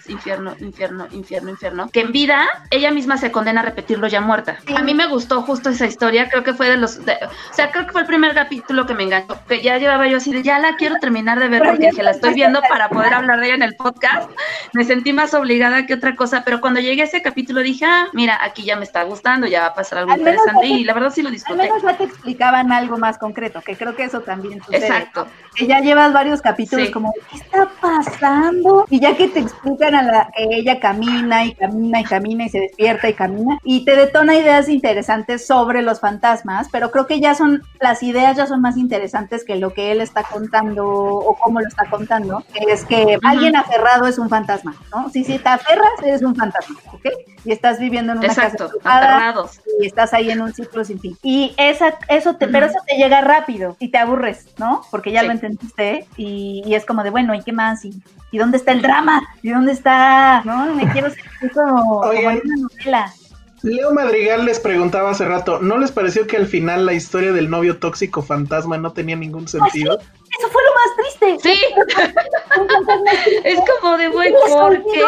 que en vida ella misma se condena a repetirlo ya muerta. Sí. A mí me gustó justo esa historia, creo que fue creo que fue el primer capítulo que me enganchó, que ya llevaba yo así de, ya la quiero terminar de ver porque dije, la estoy viendo para poder hablar de ella en el podcast. Me sentí más obligada que otra cosa, pero cuando llegué a ese capítulo dije, mira, aquí ya me está gustando, ya va a pasar algo interesante y la verdad sí lo disfruté. Al menos ya te explicaban algo más concreto, que creo que eso también sucede. Exacto. Que ya llevas varios capítulos como, ¿qué está pasando? Y ya que te explican que ella camina y camina y camina y se despierta y camina y te detona ideas interesantes sobre los fantasmas, pero creo que las ideas ya son más interesantes que lo que él está contando o cómo lo está contando, que es que alguien aferrado es un fantasma, ¿no? Si te aferras, eres un fantasma, ¿ok? Y estás viviendo en una casa aferrados. Y estás ahí en un ciclo sin fin. Y eso te llega rápido y te aburres, ¿no? Porque ya lo entendiste y es como de, bueno, ¿y qué más? ¿Y dónde está el drama? ¿Y dónde está? ¿No? Me quiero sentir como una novela. Leo Madrigal les preguntaba hace rato, ¿no les pareció que al final la historia del novio tóxico fantasma no tenía ningún sentido? Sí, eso fue lo más triste. Sí. Es como de, güey, ¿por qué?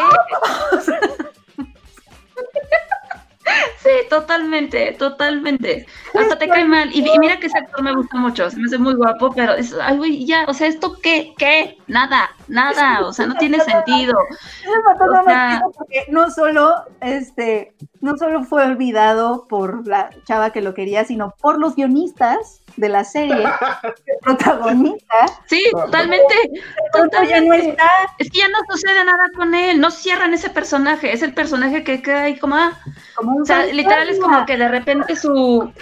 Sí, totalmente. Hasta te cae mal. Y mira que ese actor me gusta mucho, se me hace muy guapo, pero ay, güey, ya, o sea, ¿esto qué? Nada, o sea, no tiene sentido. Porque no solo fue olvidado por la chava que lo quería, sino por los guionistas de la serie, el protagonista. Sí, totalmente. Ya no está. Es que ya no sucede nada con él, no cierran ese personaje, es el personaje que queda ahí como, Como un o sea, fantasma. literal es como que de repente su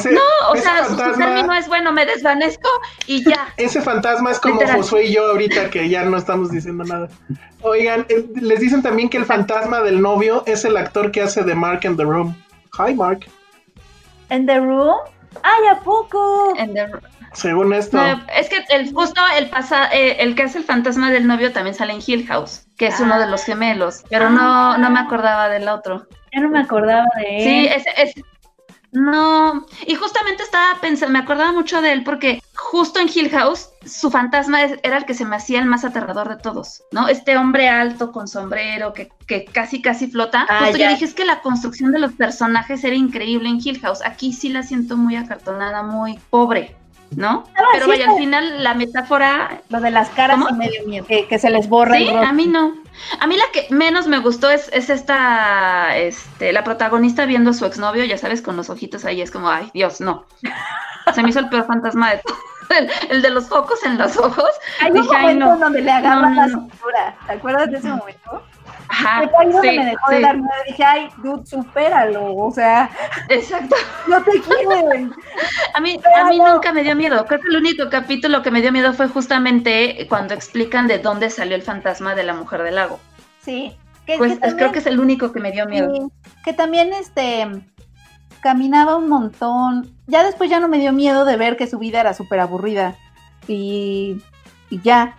término es, bueno, me desvanezco y ya. Ese fantasma es como Literal. Josué y yo ahorita, que ya no estamos diciendo nada. Oigan, les dicen también que el fantasma del novio es el actor que hace de Mark in the Room. Hi, Mark. ¿En The Room? ¡Ay, a poco! Según esto. Es que el que hace el fantasma del novio también sale en Hill House, que es uno de los gemelos, pero no me acordaba del otro. Ya no me acordaba de él. Sí, no, y justamente estaba pensando, me acordaba mucho de él porque justo en Hill House su fantasma era el que se me hacía el más aterrador de todos, ¿no? Este hombre alto con sombrero que casi flota. Justo yo dije, es que la construcción de los personajes era increíble en Hill House. Aquí sí la siento muy acartonada, muy pobre, ¿no? Pero sí, vaya, al final la metáfora... Lo de las caras ¿Cómo? y medio miedo, que se les borra el Sí, rostro. a mí no. A mí la que menos me gustó es esta, la protagonista viendo a su exnovio, ya sabes, con los ojitos ahí, es como, ay, Dios, no. Se me hizo el peor fantasma de todo. El de los focos en los ojos. Hay un momento donde le agarran la cintura. ¿Te acuerdas de ese momento? Ajá, ahí donde me dejó de dar miedo. Dije, ay, dude, supéralo. O sea, exacto. No te quieren. A mí nunca me dio miedo. Creo que el único capítulo que me dio miedo fue justamente cuando explican de dónde salió el fantasma de la mujer del lago. Sí. Creo que es el único que me dio miedo. Sí, que también caminaba un montón. Ya después ya no me dio miedo de ver que su vida era súper aburrida. Y ya.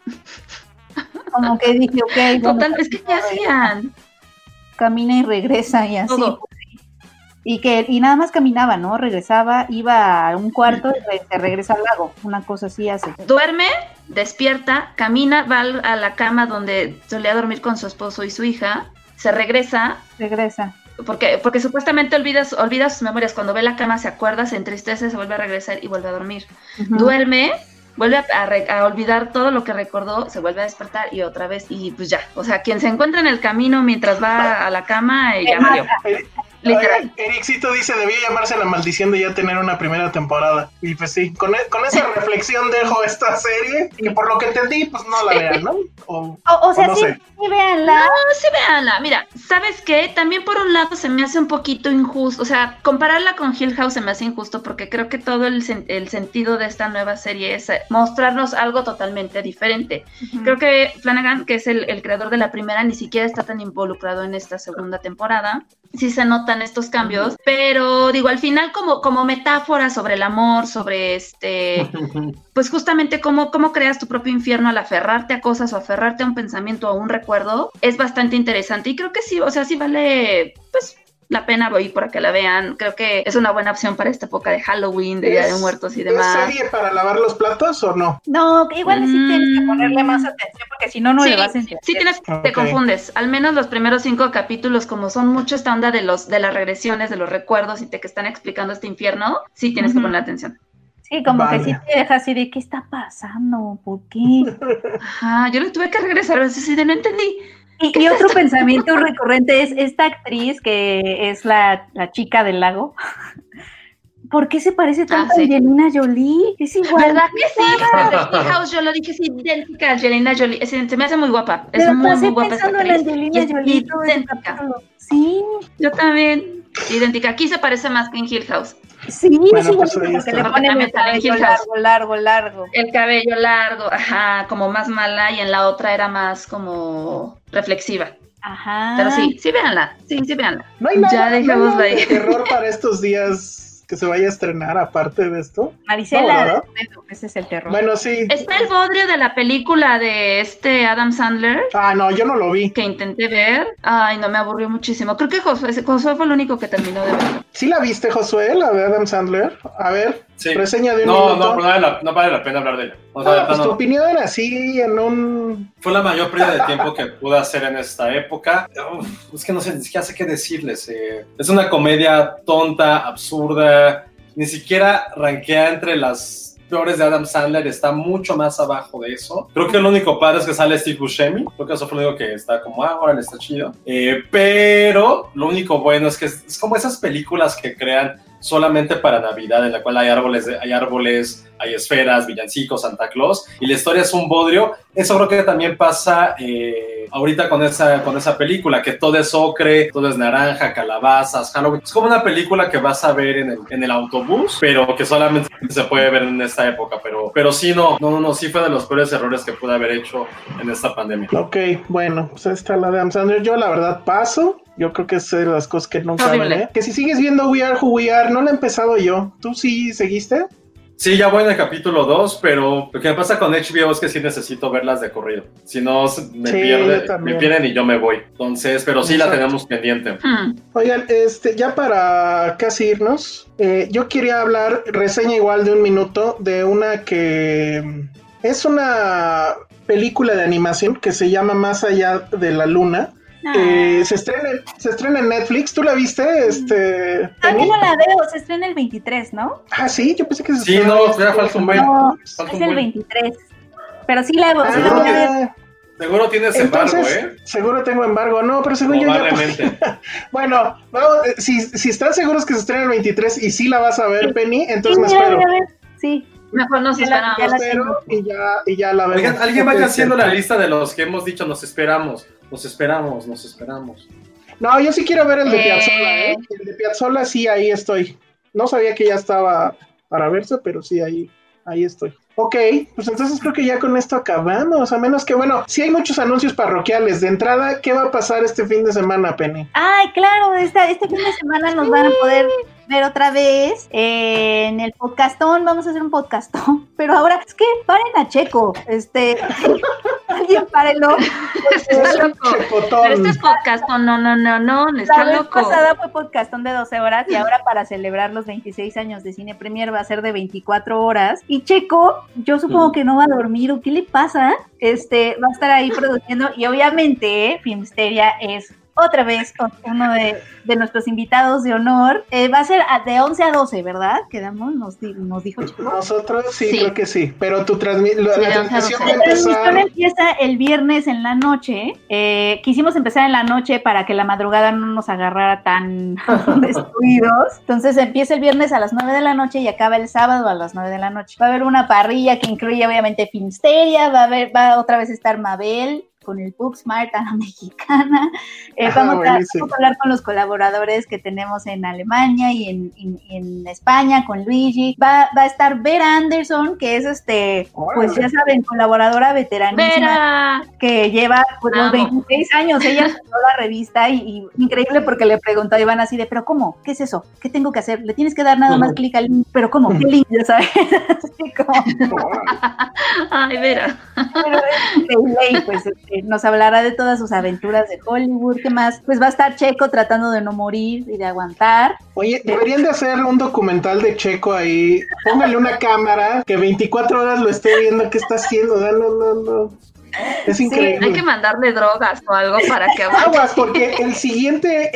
Como que dije, ok. Total, es que ¿qué hacían? Camina y regresa y así. Todo. Y nada más caminaba, ¿no? Regresaba, iba a un cuarto y se regresa al lago. Una cosa así hace. Duerme, despierta, camina, va a la cama donde solía dormir con su esposo y su hija, se regresa. Porque supuestamente olvida sus memorias. Cuando ve la cama se acuerda, se entristece, se vuelve a regresar y vuelve a dormir. Uh-huh. Duerme, vuelve a olvidar todo lo que recordó, se vuelve a despertar y otra vez, y pues ya. O sea, quien se encuentra en el camino mientras va a la cama, ya murió. Literal. Ericito dice, debía llamarse La Maldición de ya tener una primera temporada. Y pues sí, con esa reflexión dejo esta serie, que por lo que entendí, pues no la vean, ¿no? O sea, no sí, sé. Sí véanla. No, sí véanla. Mira, ¿sabes qué? También por un lado se me hace un poquito injusto, o sea, compararla con Hill House se me hace injusto porque creo que todo el sentido de esta nueva serie es mostrarnos algo totalmente diferente. Uh-huh. Creo que Flanagan, que es el creador de la primera, ni siquiera está tan involucrado en esta segunda temporada. Sí se notan estos cambios, uh-huh. Pero digo, al final como metáfora sobre el amor, sobre pues justamente cómo creas tu propio infierno al aferrarte a cosas o aferrarte a un pensamiento o a un recuerdo, es bastante interesante y creo que sí, o sea, sí vale, pues, la pena voy para que la vean. Creo que es una buena opción para esta época de Halloween, de Día de Muertos y demás. ¿Es serie para lavar los platos o no? No, igual sí tienes que ponerle más atención porque si no le vas a entender. Sí te confundes. Al menos los primeros 5 capítulos, como son mucho esta onda de las regresiones, de los recuerdos y que están explicando este infierno, sí tienes que poner atención. Sí, como que sí te deja así de ¿qué está pasando? ¿Por qué? Ajá, yo lo tuve que regresar, así de no entendí. Y otro pensamiento recurrente es esta actriz que es la chica del lago. ¿Por qué se parece tanto a Angelina Jolie? Es igual. ¿Verdad que sí? Desde House yo lo dije, es idéntica a Angelina Jolie. Se me hace muy guapa. Es muy guapa esa actriz. Angelina Jolie idéntica. Sí. Yo también. Idéntica. Aquí se parece más que en Hill House. Sí, bueno, sí, pues porque le ponen el cabello largo. El cabello largo, ajá, como más mala, y en la otra era más como reflexiva. Ajá. Pero sí véanla, véanla. No hay nada, ya dejémosla ahí. De terror para estos días que se vaya a estrenar, aparte de esto. Marisela, ese es el terror. Bueno, sí. Está el bodrio de la película de Adam Sandler. Ah, no, yo no lo vi. Que intenté ver. Ay, no, me aburrió muchísimo. Creo que Josué fue el único que terminó de ver. ¿Sí la viste, Josué, la de Adam Sandler? A ver, reseña de un minuto. No vale la pena hablar de ella. O sea, pues tu opinión así en un... Fue la mayor pérdida de tiempo que pude hacer en esta época. Es que no sé, ni siquiera sé qué decirles. Es una comedia tonta, absurda. Ni siquiera rankea entre las peores de Adam Sandler. Está mucho más abajo de eso. Creo que lo único padre es que sale Steve Buscemi. Creo que eso fue lo único que está como, ahora está chido. Pero lo único bueno es que es como esas películas que crean solamente para Navidad, en la cual hay árboles, hay esferas, villancicos, Santa Claus, y la historia es un bodrio. Eso creo que también pasa ahorita con esa película, que todo es ocre, todo es naranja, calabazas, Halloween. Es como una película que vas a ver en el autobús, pero que solamente se puede ver en esta época. Pero sí, sí fue de los peores errores que pude haber hecho en esta pandemia. Ok, bueno, pues está la de Adam Sandler. Yo la verdad paso. Yo creo que es de las cosas que nunca veré. Que si sigues viendo We Are Who We Are, no la he empezado yo. ¿Tú sí seguiste? Sí, ya voy en el capítulo 2, pero lo que me pasa con HBO es que sí necesito verlas de corrido. Si no, me pierden y yo me voy. Entonces, pero sí la tenemos pendiente. Oigan, ya para casi irnos, yo quería hablar, reseña igual de 1 minuto, de una que es una película de animación que se llama Más Allá de la Luna. Se estrena en Netflix. ¿Tú la viste? También no la veo, se estrena el 23, ¿no? Ah, sí, yo pensé que se estrena. Sí, no, ya falta un buen. No, es el 23. Pero sí la voy a ver. Seguro tienes embargo, Seguro tengo embargo. No, pero según yo ya... Bueno, si están seguros que se estrena el 23 y sí la vas a ver, Penny, entonces me espero. Sí. Mejor nos esperamos. Y ya la vemos. Oigan, alguien vaya haciendo la lista de los que hemos dicho, nos esperamos. No, yo sí quiero ver el de Piazzolla, El de Piazzolla sí, ahí estoy. No sabía que ya estaba para verse, pero sí, ahí estoy. Ok, pues entonces creo que ya con esto acabamos, a menos que, bueno, sí hay muchos anuncios parroquiales. De entrada, ¿qué va a pasar este fin de semana, Penny? Ay, claro, este fin de semana nos van a poder ver otra vez en el podcastón. Vamos a hacer un podcastón, pero ahora es que paren a Checo, alguien párenlo. Está loco. Pero este es podcastón, no, está loco. La vez pasada fue podcastón de 12 horas y ahora para celebrar los 26 años de Cine Premier va a ser de 24 horas. Y Checo, yo supongo que no va a dormir, ¿o qué le pasa? Va a estar ahí produciendo y obviamente Filmsteria es otra vez uno de nuestros invitados de honor. Va a ser de 11 a 12, ¿verdad? Quedamos, nos dijo Chico. Nosotros sí, creo que sí, pero la transmisión va a empezar... La transmisión empieza el viernes en la noche. Quisimos empezar en la noche para que la madrugada no nos agarrara tan destruidos. Entonces empieza el viernes a las 9 de la noche y acaba el sábado a las 9 de la noche. Va a haber una parrilla que incluye obviamente Filmsteria, va otra vez a estar Mabel con el Booksmart a la mexicana. Vamos a hablar con los colaboradores que tenemos en Alemania y en España, con Luigi. Va a estar Vera Anderson, que es pues ya saben, colaboradora veteranísima, que lleva los 26 años. Ella fundó la revista y increíble porque le preguntó a Iván así de, ¿pero cómo? ¿Qué es eso? ¿Qué tengo que hacer? Le tienes que dar nada más clic al link. ¿Pero cómo? ¿Qué link? Ya sabes. Así como... Ay, Vera. Pero pues nos hablará de todas sus aventuras de Hollywood. ¿Qué más? Pues va a estar Checo tratando de no morir y de aguantar. Oye, deberían de hacer un documental de Checo ahí. Póngale una cámara que 24 horas lo esté viendo qué está haciendo. No. Es increíble. Sí, hay que mandarle drogas o algo para que aguas, porque el siguiente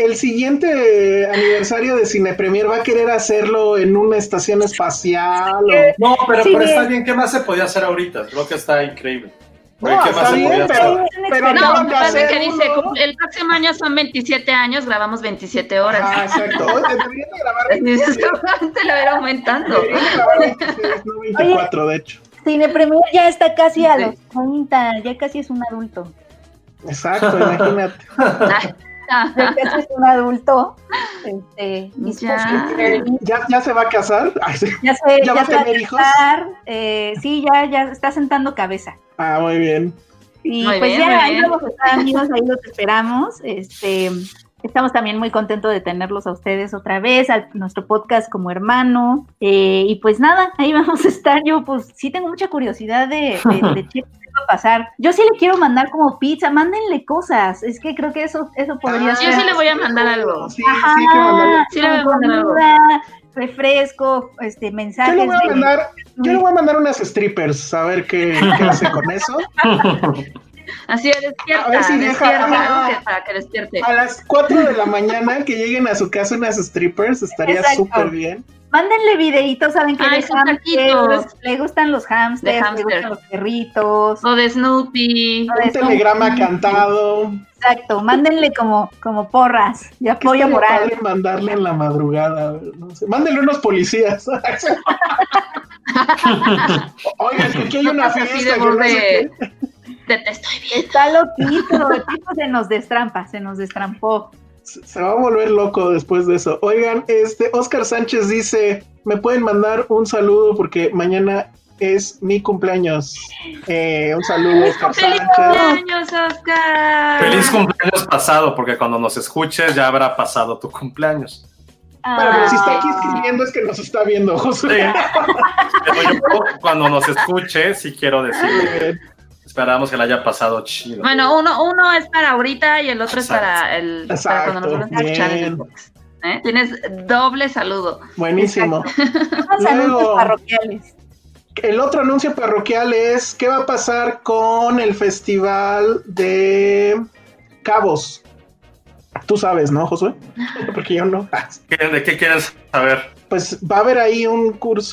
aniversario de Cine Premier va a querer hacerlo en una estación espacial. No, pero está bien. ¿Qué más se podía hacer ahorita? Creo que está increíble. No, está bien, pero no, me parece que dice, el próximo año son 27 años, grabamos 27 horas. Ah, exacto. Deberían de grabar seguramente lo irá aumentando. Deberían de grabar 26, no 24, de hecho. Cine Premier ya está casi a los 30, ya casi es un adulto. Exacto, imagínate. Ya casi es un adulto. ¿Ya se va a casar? ¿Ya va a tener hijos? Sí, ya está sentando cabeza. Ah, muy bien. Y muy pues bien, ahí vamos a estar, amigos, ahí los esperamos. Estamos también muy contentos de tenerlos a ustedes otra vez, a nuestro podcast como hermano. Y pues nada, ahí vamos a estar. Yo pues sí tengo mucha curiosidad de qué va a pasar. Yo sí le quiero mandar como pizza, mándenle cosas. Es que creo que eso podría ser. Yo sí le voy a mandar algo. Sí, sí le voy a mandar algo. Refresco, mensajes. Yo le voy a mandar unas strippers, a ver qué hace con eso. Así es, despierta, a ver si para que despierte. A las 4 de la mañana que lleguen a su casa unas strippers, estaría súper bien. Mándenle videitos, saben que le gustan los hamsters, le gustan los perritos. O de Snoopy. Un telegrama cantado. Exacto, mándenle como porras de apoyo moral. Padre mandarle en la madrugada, no sé. Mándenle unos policías. Oigan, que aquí hay una fiesta. Te estoy viendo. Está loquito, el tipo se nos destrampó. Se va a volver loco después de eso. Oigan, Oscar Sánchez dice, ¿me pueden mandar un saludo? Porque mañana es mi cumpleaños. Un saludo, Oscar Sánchez. ¡Feliz cumpleaños, Oscar! Feliz cumpleaños pasado, porque cuando nos escuches ya habrá pasado tu cumpleaños. Bueno, pero si está aquí escribiendo es que nos está viendo, José. Pero yo cuando nos escuche, sí quiero decirle. Esperamos que la haya pasado chido. Bueno, uno es para ahorita y el otro es para cuando nos vuelvan a escuchar en el podcast. Tienes doble saludo. Buenísimo. Saludos parroquiales. El otro anuncio parroquial es ¿qué va a pasar con el festival de Cabos? Tú sabes, ¿no, Josué? Porque yo no. ¿De qué quieres saber? Pues va a haber ahí un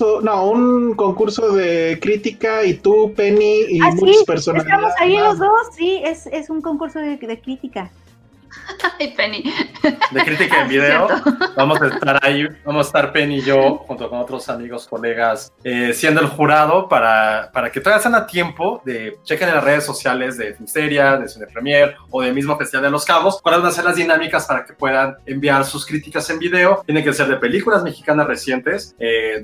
concurso de crítica y tú, Penny, y muchas personas. Estamos ahí los dos, sí, es un concurso de crítica. Ay, Penny. De crítica en video. Vamos a estar ahí, vamos a estar Penny y yo, junto con otros amigos, colegas, siendo el jurado para que todavía estén a tiempo de chequen en las redes sociales de Filmsteria, de Cine Premier o del mismo Festival de los Cabos, cuáles van a ser las dinámicas para que puedan enviar sus críticas en video. Tienen que ser de películas mexicanas recientes.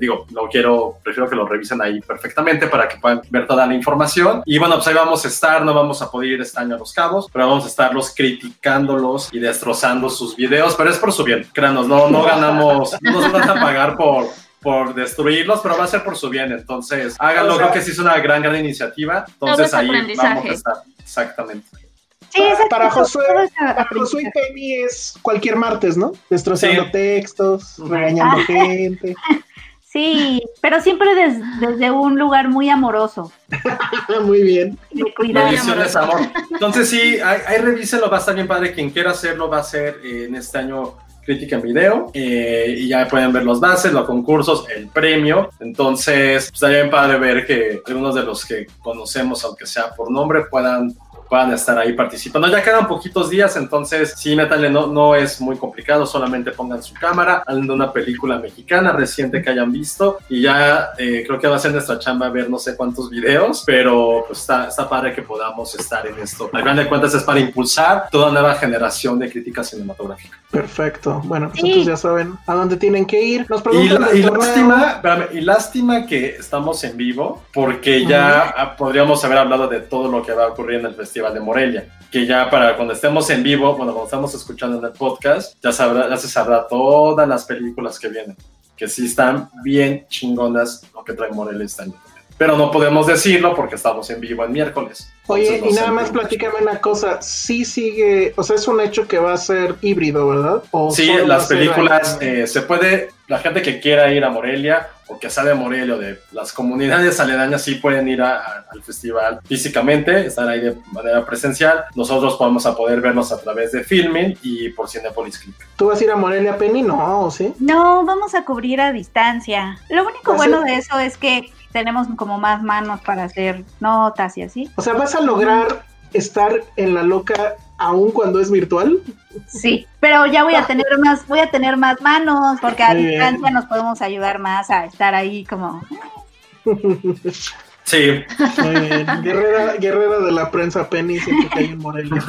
Prefiero que lo revisen ahí perfectamente para que puedan ver toda la información. Y bueno, pues ahí vamos a estar, no vamos a poder ir este año a los Cabos, pero vamos a estarlos criticándolos y destrozando sus videos, pero es por su bien, créanos, no ganamos, no nos van a pagar por destruirlos, pero va a ser por su bien, entonces háganlo, creo que sí es una gran iniciativa, entonces ahí vamos a estar, exactamente. Sí, para Josué y Penny es cualquier martes, ¿no? Destrozando textos, regañando gente. Sí, pero siempre desde un lugar muy amoroso. Muy bien. De cuidado. Bendiciones, amor. Entonces sí, ahí revísenlo, va a estar bien padre. Quien quiera hacerlo va a hacer en este año crítica en video y ya pueden ver los bases, los concursos, el premio. Entonces, pues, está bien padre ver que algunos de los que conocemos, aunque sea por nombre, puedan estar ahí participando. Ya quedan poquitos días, entonces sí, métanle, no es muy complicado, solamente pongan su cámara, hablen de una película mexicana reciente que hayan visto y ya creo que va a ser nuestra chamba ver no sé cuántos videos, pero pues está padre que podamos estar en esto. Al final de cuentas es para impulsar toda nueva generación de crítica cinematográfica. Perfecto. Bueno, pues entonces ya saben a dónde tienen que ir. Nos y lástima que estamos en vivo, porque ya podríamos haber hablado de todo lo que va a ocurrir en el Festival de Morelia, que ya para cuando estemos en vivo, cuando estamos escuchando en el podcast, ya se sabrá todas las películas que vienen, que sí están bien chingonas lo que trae Morelia este año. Pero no podemos decirlo porque estamos en vivo el miércoles. Oye, y nada más platícame una cosa, sí sigue, o sea, es un hecho que va a ser híbrido, ¿verdad? Sí, las películas, se puede, la gente que quiera ir a Morelia o que sale de Morelia o de las comunidades aledañas sí pueden ir al festival físicamente, estar ahí de manera presencial. Nosotros vamos a poder vernos a través de Filmin y por Cinépolis Click. ¿Tú vas a ir a Morelia, Penny? No, ¿sí? No, vamos a cubrir a distancia. Lo único bueno de eso es que tenemos como más manos para hacer notas y así. O sea, ¿vas a lograr estar en la loca aún cuando es virtual? Sí, pero ya voy a tener más manos, porque a distancia nos podemos ayudar más a estar ahí como... Sí. Guerrera de la prensa Penny, siempre que hay en Morelia.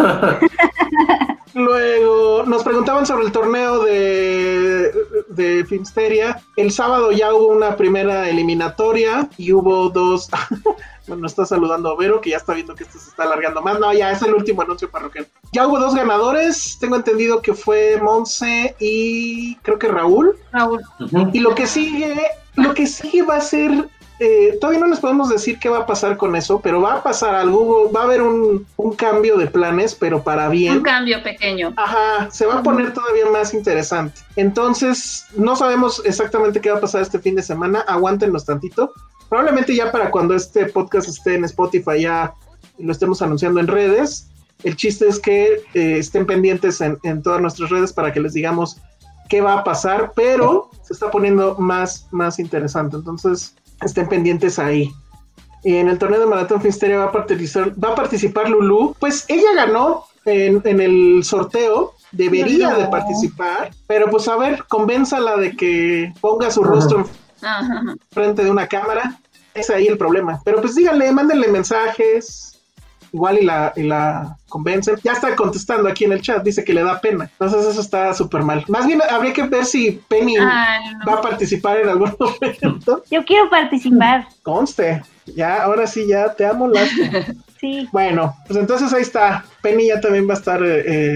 Luego nos preguntaban sobre el torneo de Filmsteria. El sábado ya hubo una primera eliminatoria y hubo dos. Bueno, está saludando a Vero, que ya está viendo que esto se está alargando más. No, ya es el último anuncio parroquial. Ya hubo dos ganadores. Tengo entendido que fue Monse y creo que Raúl. Uh-huh. Y lo que sigue va a ser. Todavía no les podemos decir qué va a pasar con eso, pero va a pasar algo, va a haber un cambio de planes, pero para bien. Un cambio pequeño. Ajá, se va a poner todavía más interesante. Entonces, no sabemos exactamente qué va a pasar este fin de semana, aguántenos tantito. Probablemente ya para cuando este podcast esté en Spotify ya lo estemos anunciando en redes. El chiste es que estén pendientes en todas nuestras redes para que les digamos qué va a pasar, pero se está poniendo más interesante. Entonces, estén pendientes ahí. Y en el torneo de Maratón Filmsteria va a participar Lulú. Pues ella ganó en el sorteo, debería de participar, pero pues a ver, convénzala de que ponga su rostro frente de una cámara. Ese es ahí el problema. Pero pues díganle, mándenle mensajes, igual y la convencen. Ya está contestando aquí en el chat, dice que le da pena. Entonces eso está súper mal. Más bien habría que ver si Penny va a participar en algún momento. Yo quiero participar. Conste, ya, ahora sí, ya te amo, lástima. Sí. Bueno, pues entonces ahí está. Penny ya también va a estar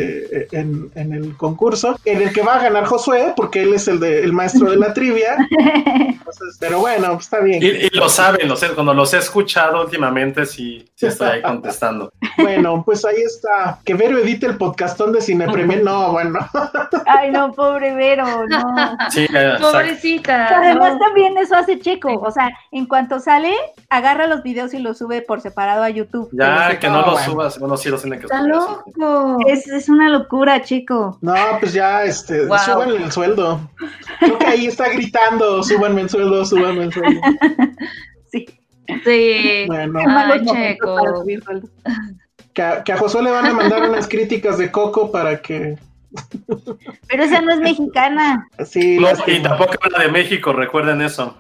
en el concurso, en el que va a ganar Josué, porque él es el maestro de la trivia. Entonces, pero bueno, pues está bien. Y lo saben, cuando los he escuchado últimamente, sí estoy ahí contestando. Bueno, pues ahí está. Que Vero edite el podcastón de Cine Premier. No, bueno. Ay, no, pobre Vero, no. Sí, pobrecita. Además, también eso hace Checo. O sea, en cuanto sale, agarra los videos y los sube por separado a YouTube. Ya, que no los subas. Bueno, sí los tiene que subir. Está loco. Es una locura, Checo. No, pues ya, súbanle el sueldo. Creo que ahí está gritando, súbanme el sueldo, súbanme el sueldo. Sí. Sí. Bueno. Ay, Checo. Que a Josué le van a mandar unas críticas de Coco para que... Pero esa no es mexicana. Sí, no, y tampoco habla de México, recuerden eso.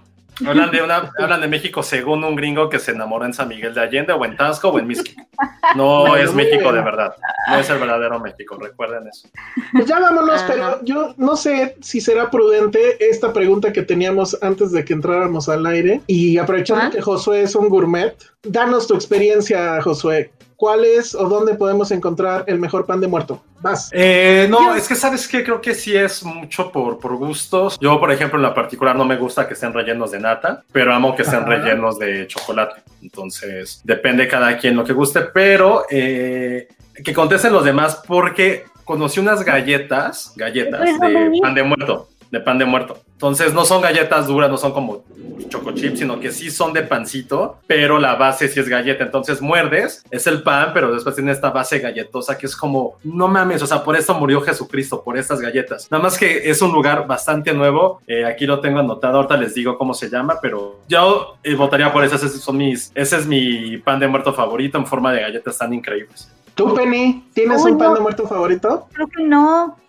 Hablan de México según un gringo que se enamoró en San Miguel de Allende o en Tasco o en Mixquic. No es México de verdad. No es el verdadero México, recuerden eso. Pues ya vámonos, pero yo no sé si será prudente esta pregunta que teníamos antes de que entráramos al aire. Y aprovechando que Josué es un gourmet, danos tu experiencia, Josué. ¿Cuál es o dónde podemos encontrar el mejor pan de muerto? Vas. No, es que ¿sabes qué? Creo que sí es mucho por gustos. Yo, por ejemplo, en la particular no me gusta que estén rellenos de nata, pero amo que estén rellenos de chocolate. Entonces, depende cada quien lo que guste, pero que contesten los demás porque conocí unas galletas de pan de muerto. De pan de muerto. Entonces no son galletas duras, no son como choco chips, sino que sí son de pancito, pero la base sí es galleta. Entonces muerdes, es el pan, pero después tiene esta base galletosa que es como, no mames, o sea, por esto murió Jesucristo, por estas galletas. Nada más que es un lugar bastante nuevo. Aquí lo tengo anotado, ahorita les digo cómo se llama, pero yo votaría por esas. Ese es mi pan de muerto favorito en forma de galletas tan increíbles. ¿Tú, Penny, tienes un pan de muerto favorito? Creo que no.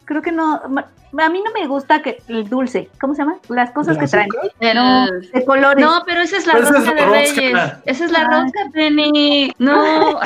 A mí no me gusta el dulce. ¿Cómo se llama? Las cosas que traen. No, de colores. No, pero esa es la rosca de Reyes. Esa es la rosca, Penny. No.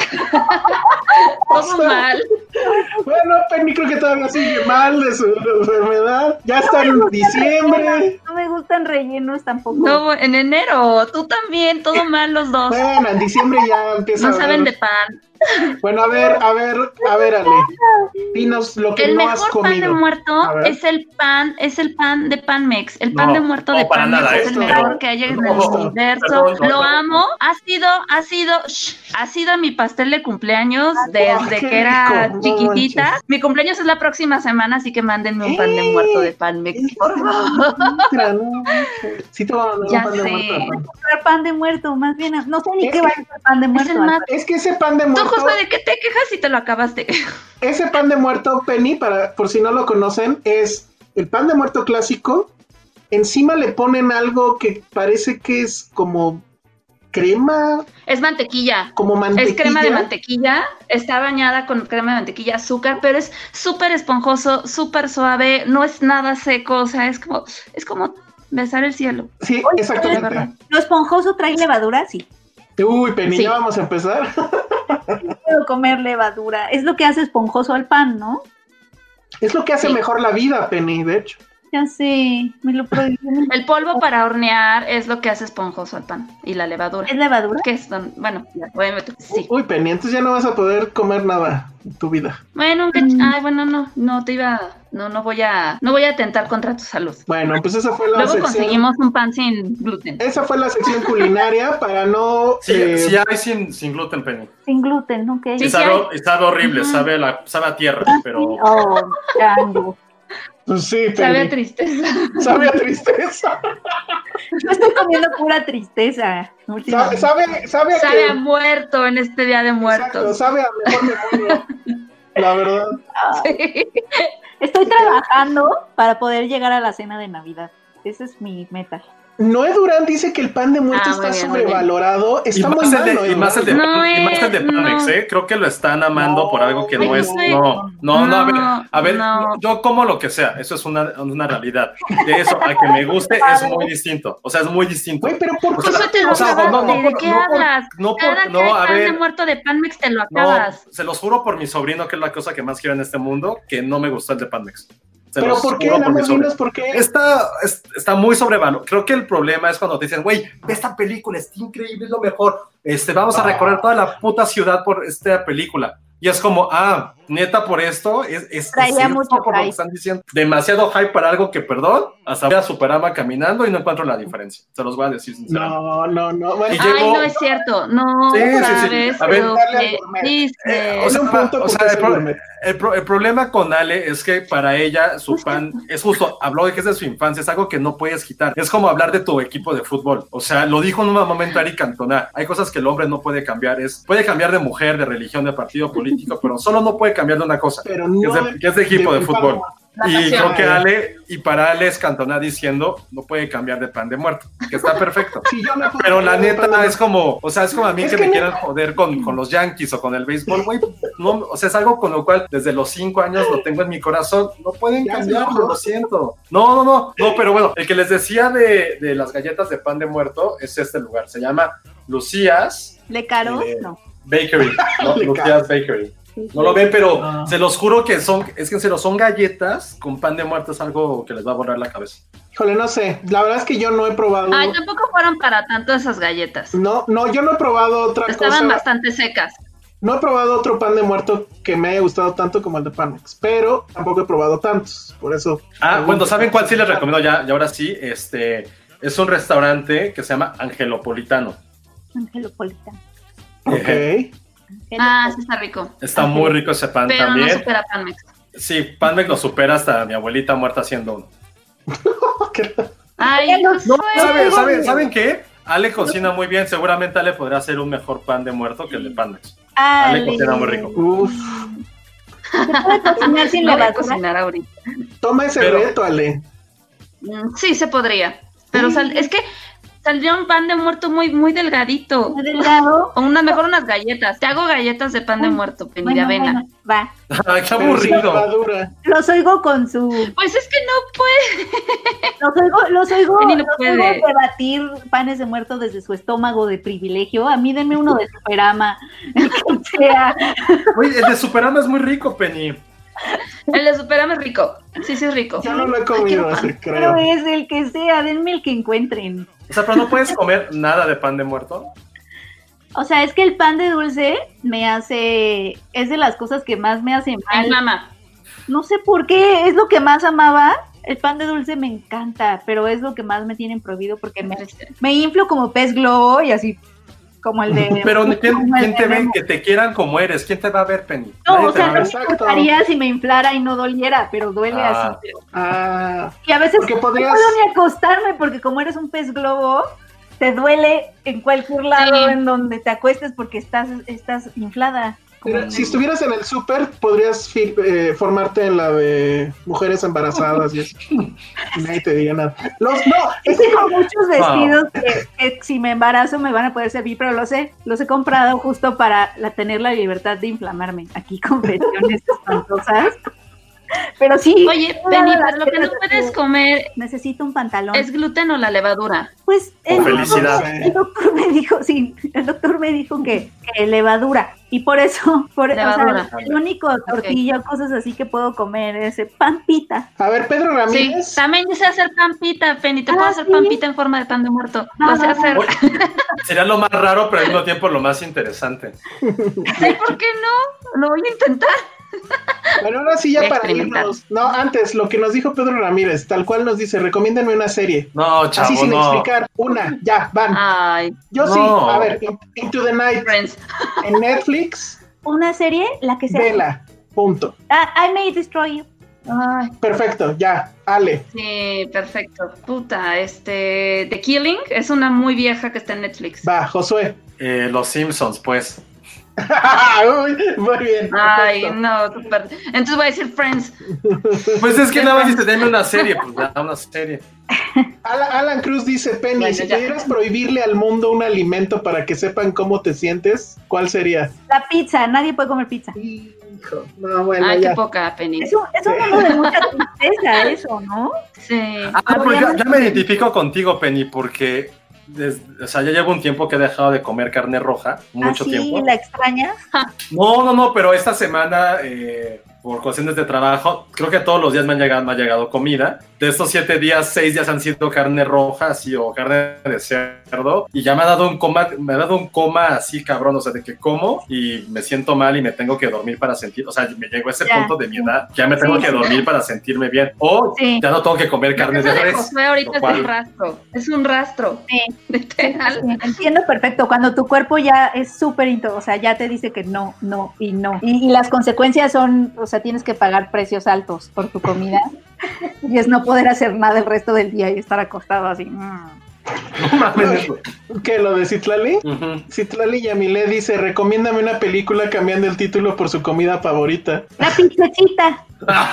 Todo mal. Bueno, Penny creo que todavía sigue mal de su enfermedad. Ya está en diciembre. No me gustan rellenos tampoco. No, en enero. Tú también. Todo mal los dos. Bueno, en diciembre ya empieza no saben de pan. Bueno, a ver, Ale. Dinos lo que no has comido. El mejor pan de muerto es el pan de Panmex. El pan de muerto de Panmex es el mejor que hay en el universo. Lo amo. Ha sido mi pastel de cumpleaños desde que era chiquitita. Manches. Mi cumpleaños es la próxima semana, así que mándenme un pan de muerto de Panmex, por favor. Sí te voy a mandar un pan de muerto. Pan de muerto, más bien. No sé ni qué va a ser pan de muerto. Es que ese pan de muerto. Josué, ¿de qué te quejas si te lo acabaste? Ese pan de muerto, Penny, por si no lo conocen, es el pan de muerto clásico. Encima le ponen algo que parece que es como crema. Es mantequilla. Como mantequilla. Es crema de mantequilla. Está bañada con crema de mantequilla, azúcar, pero es súper esponjoso, súper suave. No es nada seco. O sea, es como besar el cielo. Sí, exactamente. ¿Lo esponjoso trae levadura? Sí. Uy, Penny, ya vamos a empezar. No puedo comer levadura. Es lo que hace esponjoso al pan, ¿no? Es lo que hace mejor la vida, Penny, de hecho. Ya sé, me lo prohibieron. El polvo para hornear es lo que hace esponjoso al pan. Y la levadura. ¿Es levadura? ¿Qué es? Bueno, obviamente, sí. Uy, Penny, entonces ya no vas a poder comer nada en tu vida. Bueno, no voy a atentar contra tu salud. Bueno, pues esa fue la Luego sección. Conseguimos un pan sin gluten. Esa fue la sección culinaria para no... Sí, hay sin gluten, Penny. Sin gluten, ok. Y sabe horrible, sabe a tierra, pero... Oh, chango. Pues sí, Penny. Sabe a tristeza. Sabe a tristeza. Yo estoy comiendo pura tristeza. Sabe a muerto en este Día de Muertos. Exacto, sabe a mejor memoria. La verdad. Sí. Estoy trabajando para poder llegar a la cena de Navidad. Esa es mi meta. Noé Durán dice que el pan de muerto está muy bien, sobrevalorado. Está muy malo. Y más el de Panex, ¿eh? Creo que lo están amando por algo que no es. A ver, yo como lo que sea, eso es una realidad. De eso a que me guste es muy distinto. O sea, es muy distinto. Güey, pero ¿por qué? ¿De qué hablas? Cada que hay pan de muerto de Panex te lo acabas. Se los juro por mi sobrino, que es la cosa que más quiero en este mundo, que no me gustó el de Panex. ¿Pero por qué? ¿Por qué? Está muy sobrevalorado. Creo que el problema es cuando te dicen, güey, ve esta película, es increíble, es lo mejor. Vamos a recorrer toda la puta ciudad por esta película. Y es como, neta, por esto, traía mucho por lo que están diciendo. Demasiado hype para algo que, perdón, hasta voy a Superama caminando y no encuentro la diferencia. Se los voy a decir sinceramente. No. Bueno, no es cierto. No, sí. A ver, el problema con Ale es que para ella su pan es justo, habló de que es de su infancia, es algo que no puedes quitar. Es como hablar de tu equipo de fútbol. O sea, lo dijo en un momento Eric Cantona. Hay cosas que el hombre no puede cambiar. Puede cambiar de mujer, de religión, de partido político, pero solo no puede cambiar de una cosa, pero no que es de equipo de fútbol. Y creo que para Ale es Cantona diciendo, no puede cambiar de pan de muerto, que está perfecto. Pero la neta es como, o sea, es como a mí que me quieran joder con los Yankees o con el béisbol, güey. No, o sea, es algo con lo cual desde los 5 años lo tengo en mi corazón. No pueden cambiarlo, lo siento. No, pero bueno, el que les decía de las galletas de pan de muerto es este lugar, se llama Lucías. ¿Le Caro? No. Bakery, no, Lucías Bakery. No lo ven, pero se los juro que son galletas con pan de muerto, es algo que les va a borrar la cabeza. Híjole, no sé, la verdad es que yo no he probado. Ay, tampoco fueron para tanto esas galletas. No, yo no he probado otra cosa. Estaban bastante secas. No he probado otro pan de muerto que me haya gustado tanto como el de Panex, pero tampoco he probado tantos, por eso. Bueno, ¿saben cuál sí les recomiendo ya? Y ahora sí, es un restaurante que se llama Angelopolitano. Angelopolitano. Ok. Sí está rico. Está muy rico ese pan pero también. No supera Panex. Sí, Panex lo supera hasta mi abuelita muerta haciendo uno. Ay, no, ¿saben qué? Ale cocina muy bien, seguramente Ale podrá hacer un mejor pan de muerto que el de Panex. Ale cocina muy rico. Uf. ¿Se puede cocinar sin levadura ahorita? Toma ese reto, Ale. Sí, se podría. Pero es que saldría un pan de muerto muy, muy delgadito. Muy delgado. O mejor unas galletas. Te hago galletas de pan de muerto, Penny, de avena. Va. Ay, qué aburrido. Los oigo con su... Pues es que no puede. Los oigo puede debatir panes de muerto desde su estómago de privilegio. A mí denme uno de Superama. Oye, el de Superama es muy rico, Penny. El de Superama es rico. Sí, es rico. Yo no lo he comido así, creo. Pero es el que sea, denme el que encuentren. O sea, pero no puedes comer nada de pan de muerto. O sea, es que el pan de dulce es de las cosas que más me hacen mal. Mamá. No sé por qué, es lo que más amaba. El pan de dulce me encanta, pero es lo que más me tienen prohibido porque me inflo como pez globo y así, como el de... Pero ¿quién te ve? Que te quieran como eres. ¿Quién te va a ver, Penny? No, o sea, no me gustaría si me inflara y no doliera, pero duele así. Y a veces no puedo ni acostarme porque como eres un pez globo, te duele en cualquier lado en donde te acuestes porque estás inflada. Mira, si estuvieras en el súper, podrías formarte en la de mujeres embarazadas y eso. Y nadie te diría nada. Tengo muchos vestidos que si me embarazo me van a poder servir, pero los he comprado justo para tener la libertad de inflamarme. Aquí confesiones espantosas. Pero sí. Oye, Penny, pero lo que no puedes comer. Necesito un pantalón. ¿Es gluten o la levadura? Pues felicidad. El doctor me dijo que levadura. Y por eso, o sea, el único tortilla o cosas así que puedo comer es pan pita. A ver, Pedro Ramírez. Sí, también sé hacer pan pita, Penny. Te puedo hacer pan pita en forma de pan de muerto. Lo sé hacer. Sería lo más raro, pero al mismo tiempo lo más interesante. Ay, ¿por qué no? Lo voy a intentar. Bueno, ahora sí ya para irnos. No, antes, lo que nos dijo Pedro Ramírez, tal cual nos dice, recomiéndenme una serie. No, chavo, así sin explicar, una, ya, van. Ay, yo sí, a ver, Into the Night, Friends. En Netflix. Una serie, la que sea. Vela, punto. I May Destroy You. Ay. Perfecto, ya, Ale. Sí, perfecto. Puta, The Killing es una muy vieja que está en Netflix. Va, Josué. Los Simpsons, pues. Muy bien. Ay, perfecto. no, super. Entonces voy a decir Friends. Pues es que nada más dices, dame una serie, pues da una serie. Alan Cruz dice, Penny, Bueno, si ya. pudieras prohibirle al mundo un alimento para que sepan cómo te sientes, ¿cuál sería? La pizza, nadie puede comer pizza. Hijo, no, bueno, Ay, ya. qué poca, Penny. Es un mundo de mucha tristeza eso, ¿no? Sí. Pues ya me identifico contigo, Penny, porque o sea, ya llevo un tiempo que he dejado de comer carne roja, mucho tiempo. ¿La extrañas? No, pero esta semana, por cuestiones de trabajo, creo que todos los días me ha llegado comida. De estos 7 días, 6 días han sido carne roja, así, o carne de cerdo, y ya me ha dado un coma así, cabrón, o sea, de que como y me siento mal y me tengo que dormir para sentir, o sea, me llegó a ese punto de mi edad, que ya me tengo que dormir para sentirme bien, o ya no tengo que comer carne de res. Josué ahorita es un rastro, Sí. literal. Sí, entiendo perfecto. Cuando tu cuerpo ya es súper o sea, ya te dice que no. Y las consecuencias son, o sea, tienes que pagar precios altos por tu comida. Y es no poder hacer nada el resto del día y estar acostado así. No mames. ¿Qué, lo de Citlali? Ujú. Citlali Yamile dice, recomiéndame una película cambiando el título por su comida favorita. La pizzecita.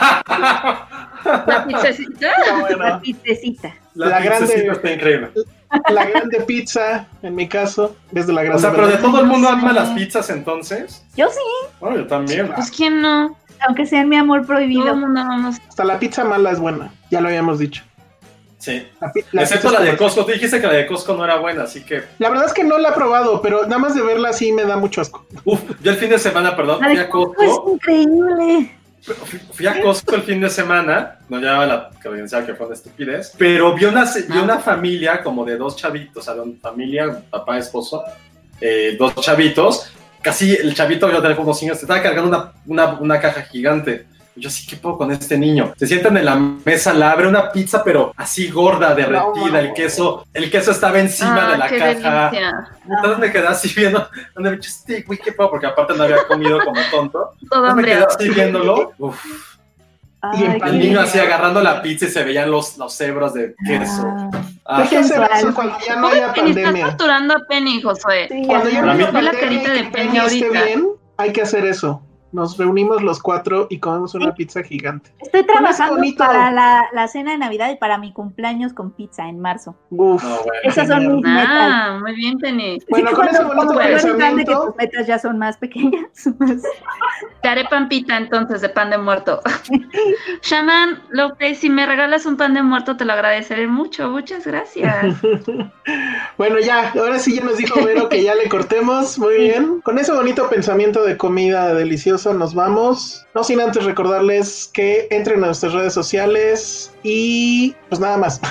La pizzecita. La pizzecita. La grande- pizzecita está increíble. La grande pizza, en mi caso, desde la grande. O sea, pero de ¿verdad? todo el mundo ama las pizzas, entonces. Yo sí, Bueno, yo también. Pues quién no. aunque sea mi amor Todo el prohibido. mundo vamos. Hasta la pizza mala es buena, ya lo habíamos dicho. Sí. La Excepto pizza la de es- Costco. Tú dijiste que la de Costco no era buena, así que... La verdad es que no la he probado, pero nada más de verla sí me da mucho asco. Yo el fin de semana, perdón, La fui de a Costco es Costco. increíble. Fui a Costco el fin de semana, no llevaba la credencial, que fue una estupidez, pero vi una familia como de 2 chavitos, o sea, de una familia, papá, esposo, 2 chavitos, casi el chavito, yo tenía como 5 años, estaba cargando una caja gigante. Y yo así, ¿qué puedo con este niño? Se sientan en la mesa, la abre una pizza, pero así gorda, derretida, el queso estaba encima de la qué caja. delicia. Entonces me quedé así viendo, donde me dije, este güey, ¿qué puedo? Porque aparte no había comido como tonto. Todo Entonces me quedé hambriado. así viéndolo. Uf. Y en Ay, El qué niño lindo. así agarrando la pizza y se veían los hebras de queso. Hay que hacer sensual. eso cuando ya no haya Penny, estás pandemia. torturando a Penny, Josué. Sí, Cuando ya no Para mí- haya Ve la pandemia carita y de que Penny Penny esté ahorita. bien, hay que hacer eso. Nos reunimos los 4 y comemos una pizza gigante. Estoy Con ese trabajando bonito- para la cena de Navidad y para mi cumpleaños con pizza en marzo. Uf. No, bueno. Esas son mis metas. Ah, muy bien, Penny. Bueno, con ese bonito cuando eres grande que pensamiento, tus metas ya son más pequeñas. más- Te haré pampita entonces de pan de muerto. Shaman López, si me regalas un pan de muerto te lo agradeceré mucho. Muchas gracias. bueno, ya, ahora sí ya nos dijo Vero que ya le cortemos. Muy bien. Con ese bonito pensamiento de comida deliciosa nos vamos. No sin antes recordarles que entren a nuestras redes sociales y pues nada más.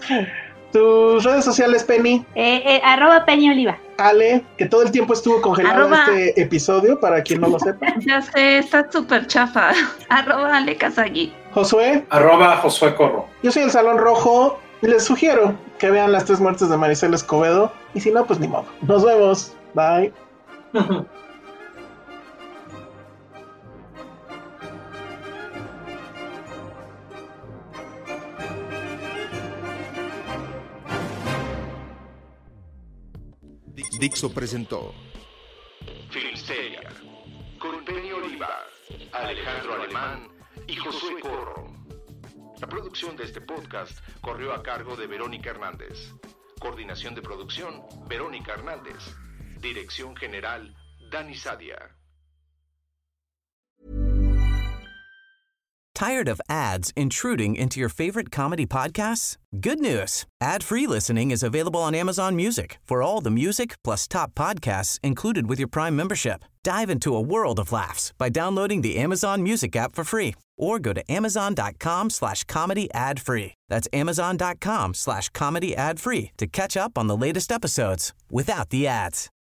Tus redes sociales, Penny, @, Penny Oliva. Ale, que todo el tiempo estuvo congelado Arroba. este episodio, para quien no lo sepa. Ya sé, está súper chafa. @Ale Kazagi. Josué, @Josué Corro. yo soy el Salón Rojo y les sugiero que vean Las 3 muertes de Maricela Escobedo y si no, pues ni modo. Nos vemos. Bye. Dixo presentó Filmsteria, con Penny Oliva, Alejandro Alemán y Josué Corro. La producción de este podcast corrió a cargo de Verónica Hernández. Coordinación de producción, Verónica Hernández. Dirección general, Dani Sadia. Tired of ads intruding into your favorite comedy podcasts? Good news. Ad-free listening is available on Amazon Music for all the music plus top podcasts included with your Prime membership. Dive into a world of laughs by downloading the Amazon Music app for free or go to amazon.com/comedy ad-free. That's amazon.com/comedy ad-free to catch up on the latest episodes without the ads.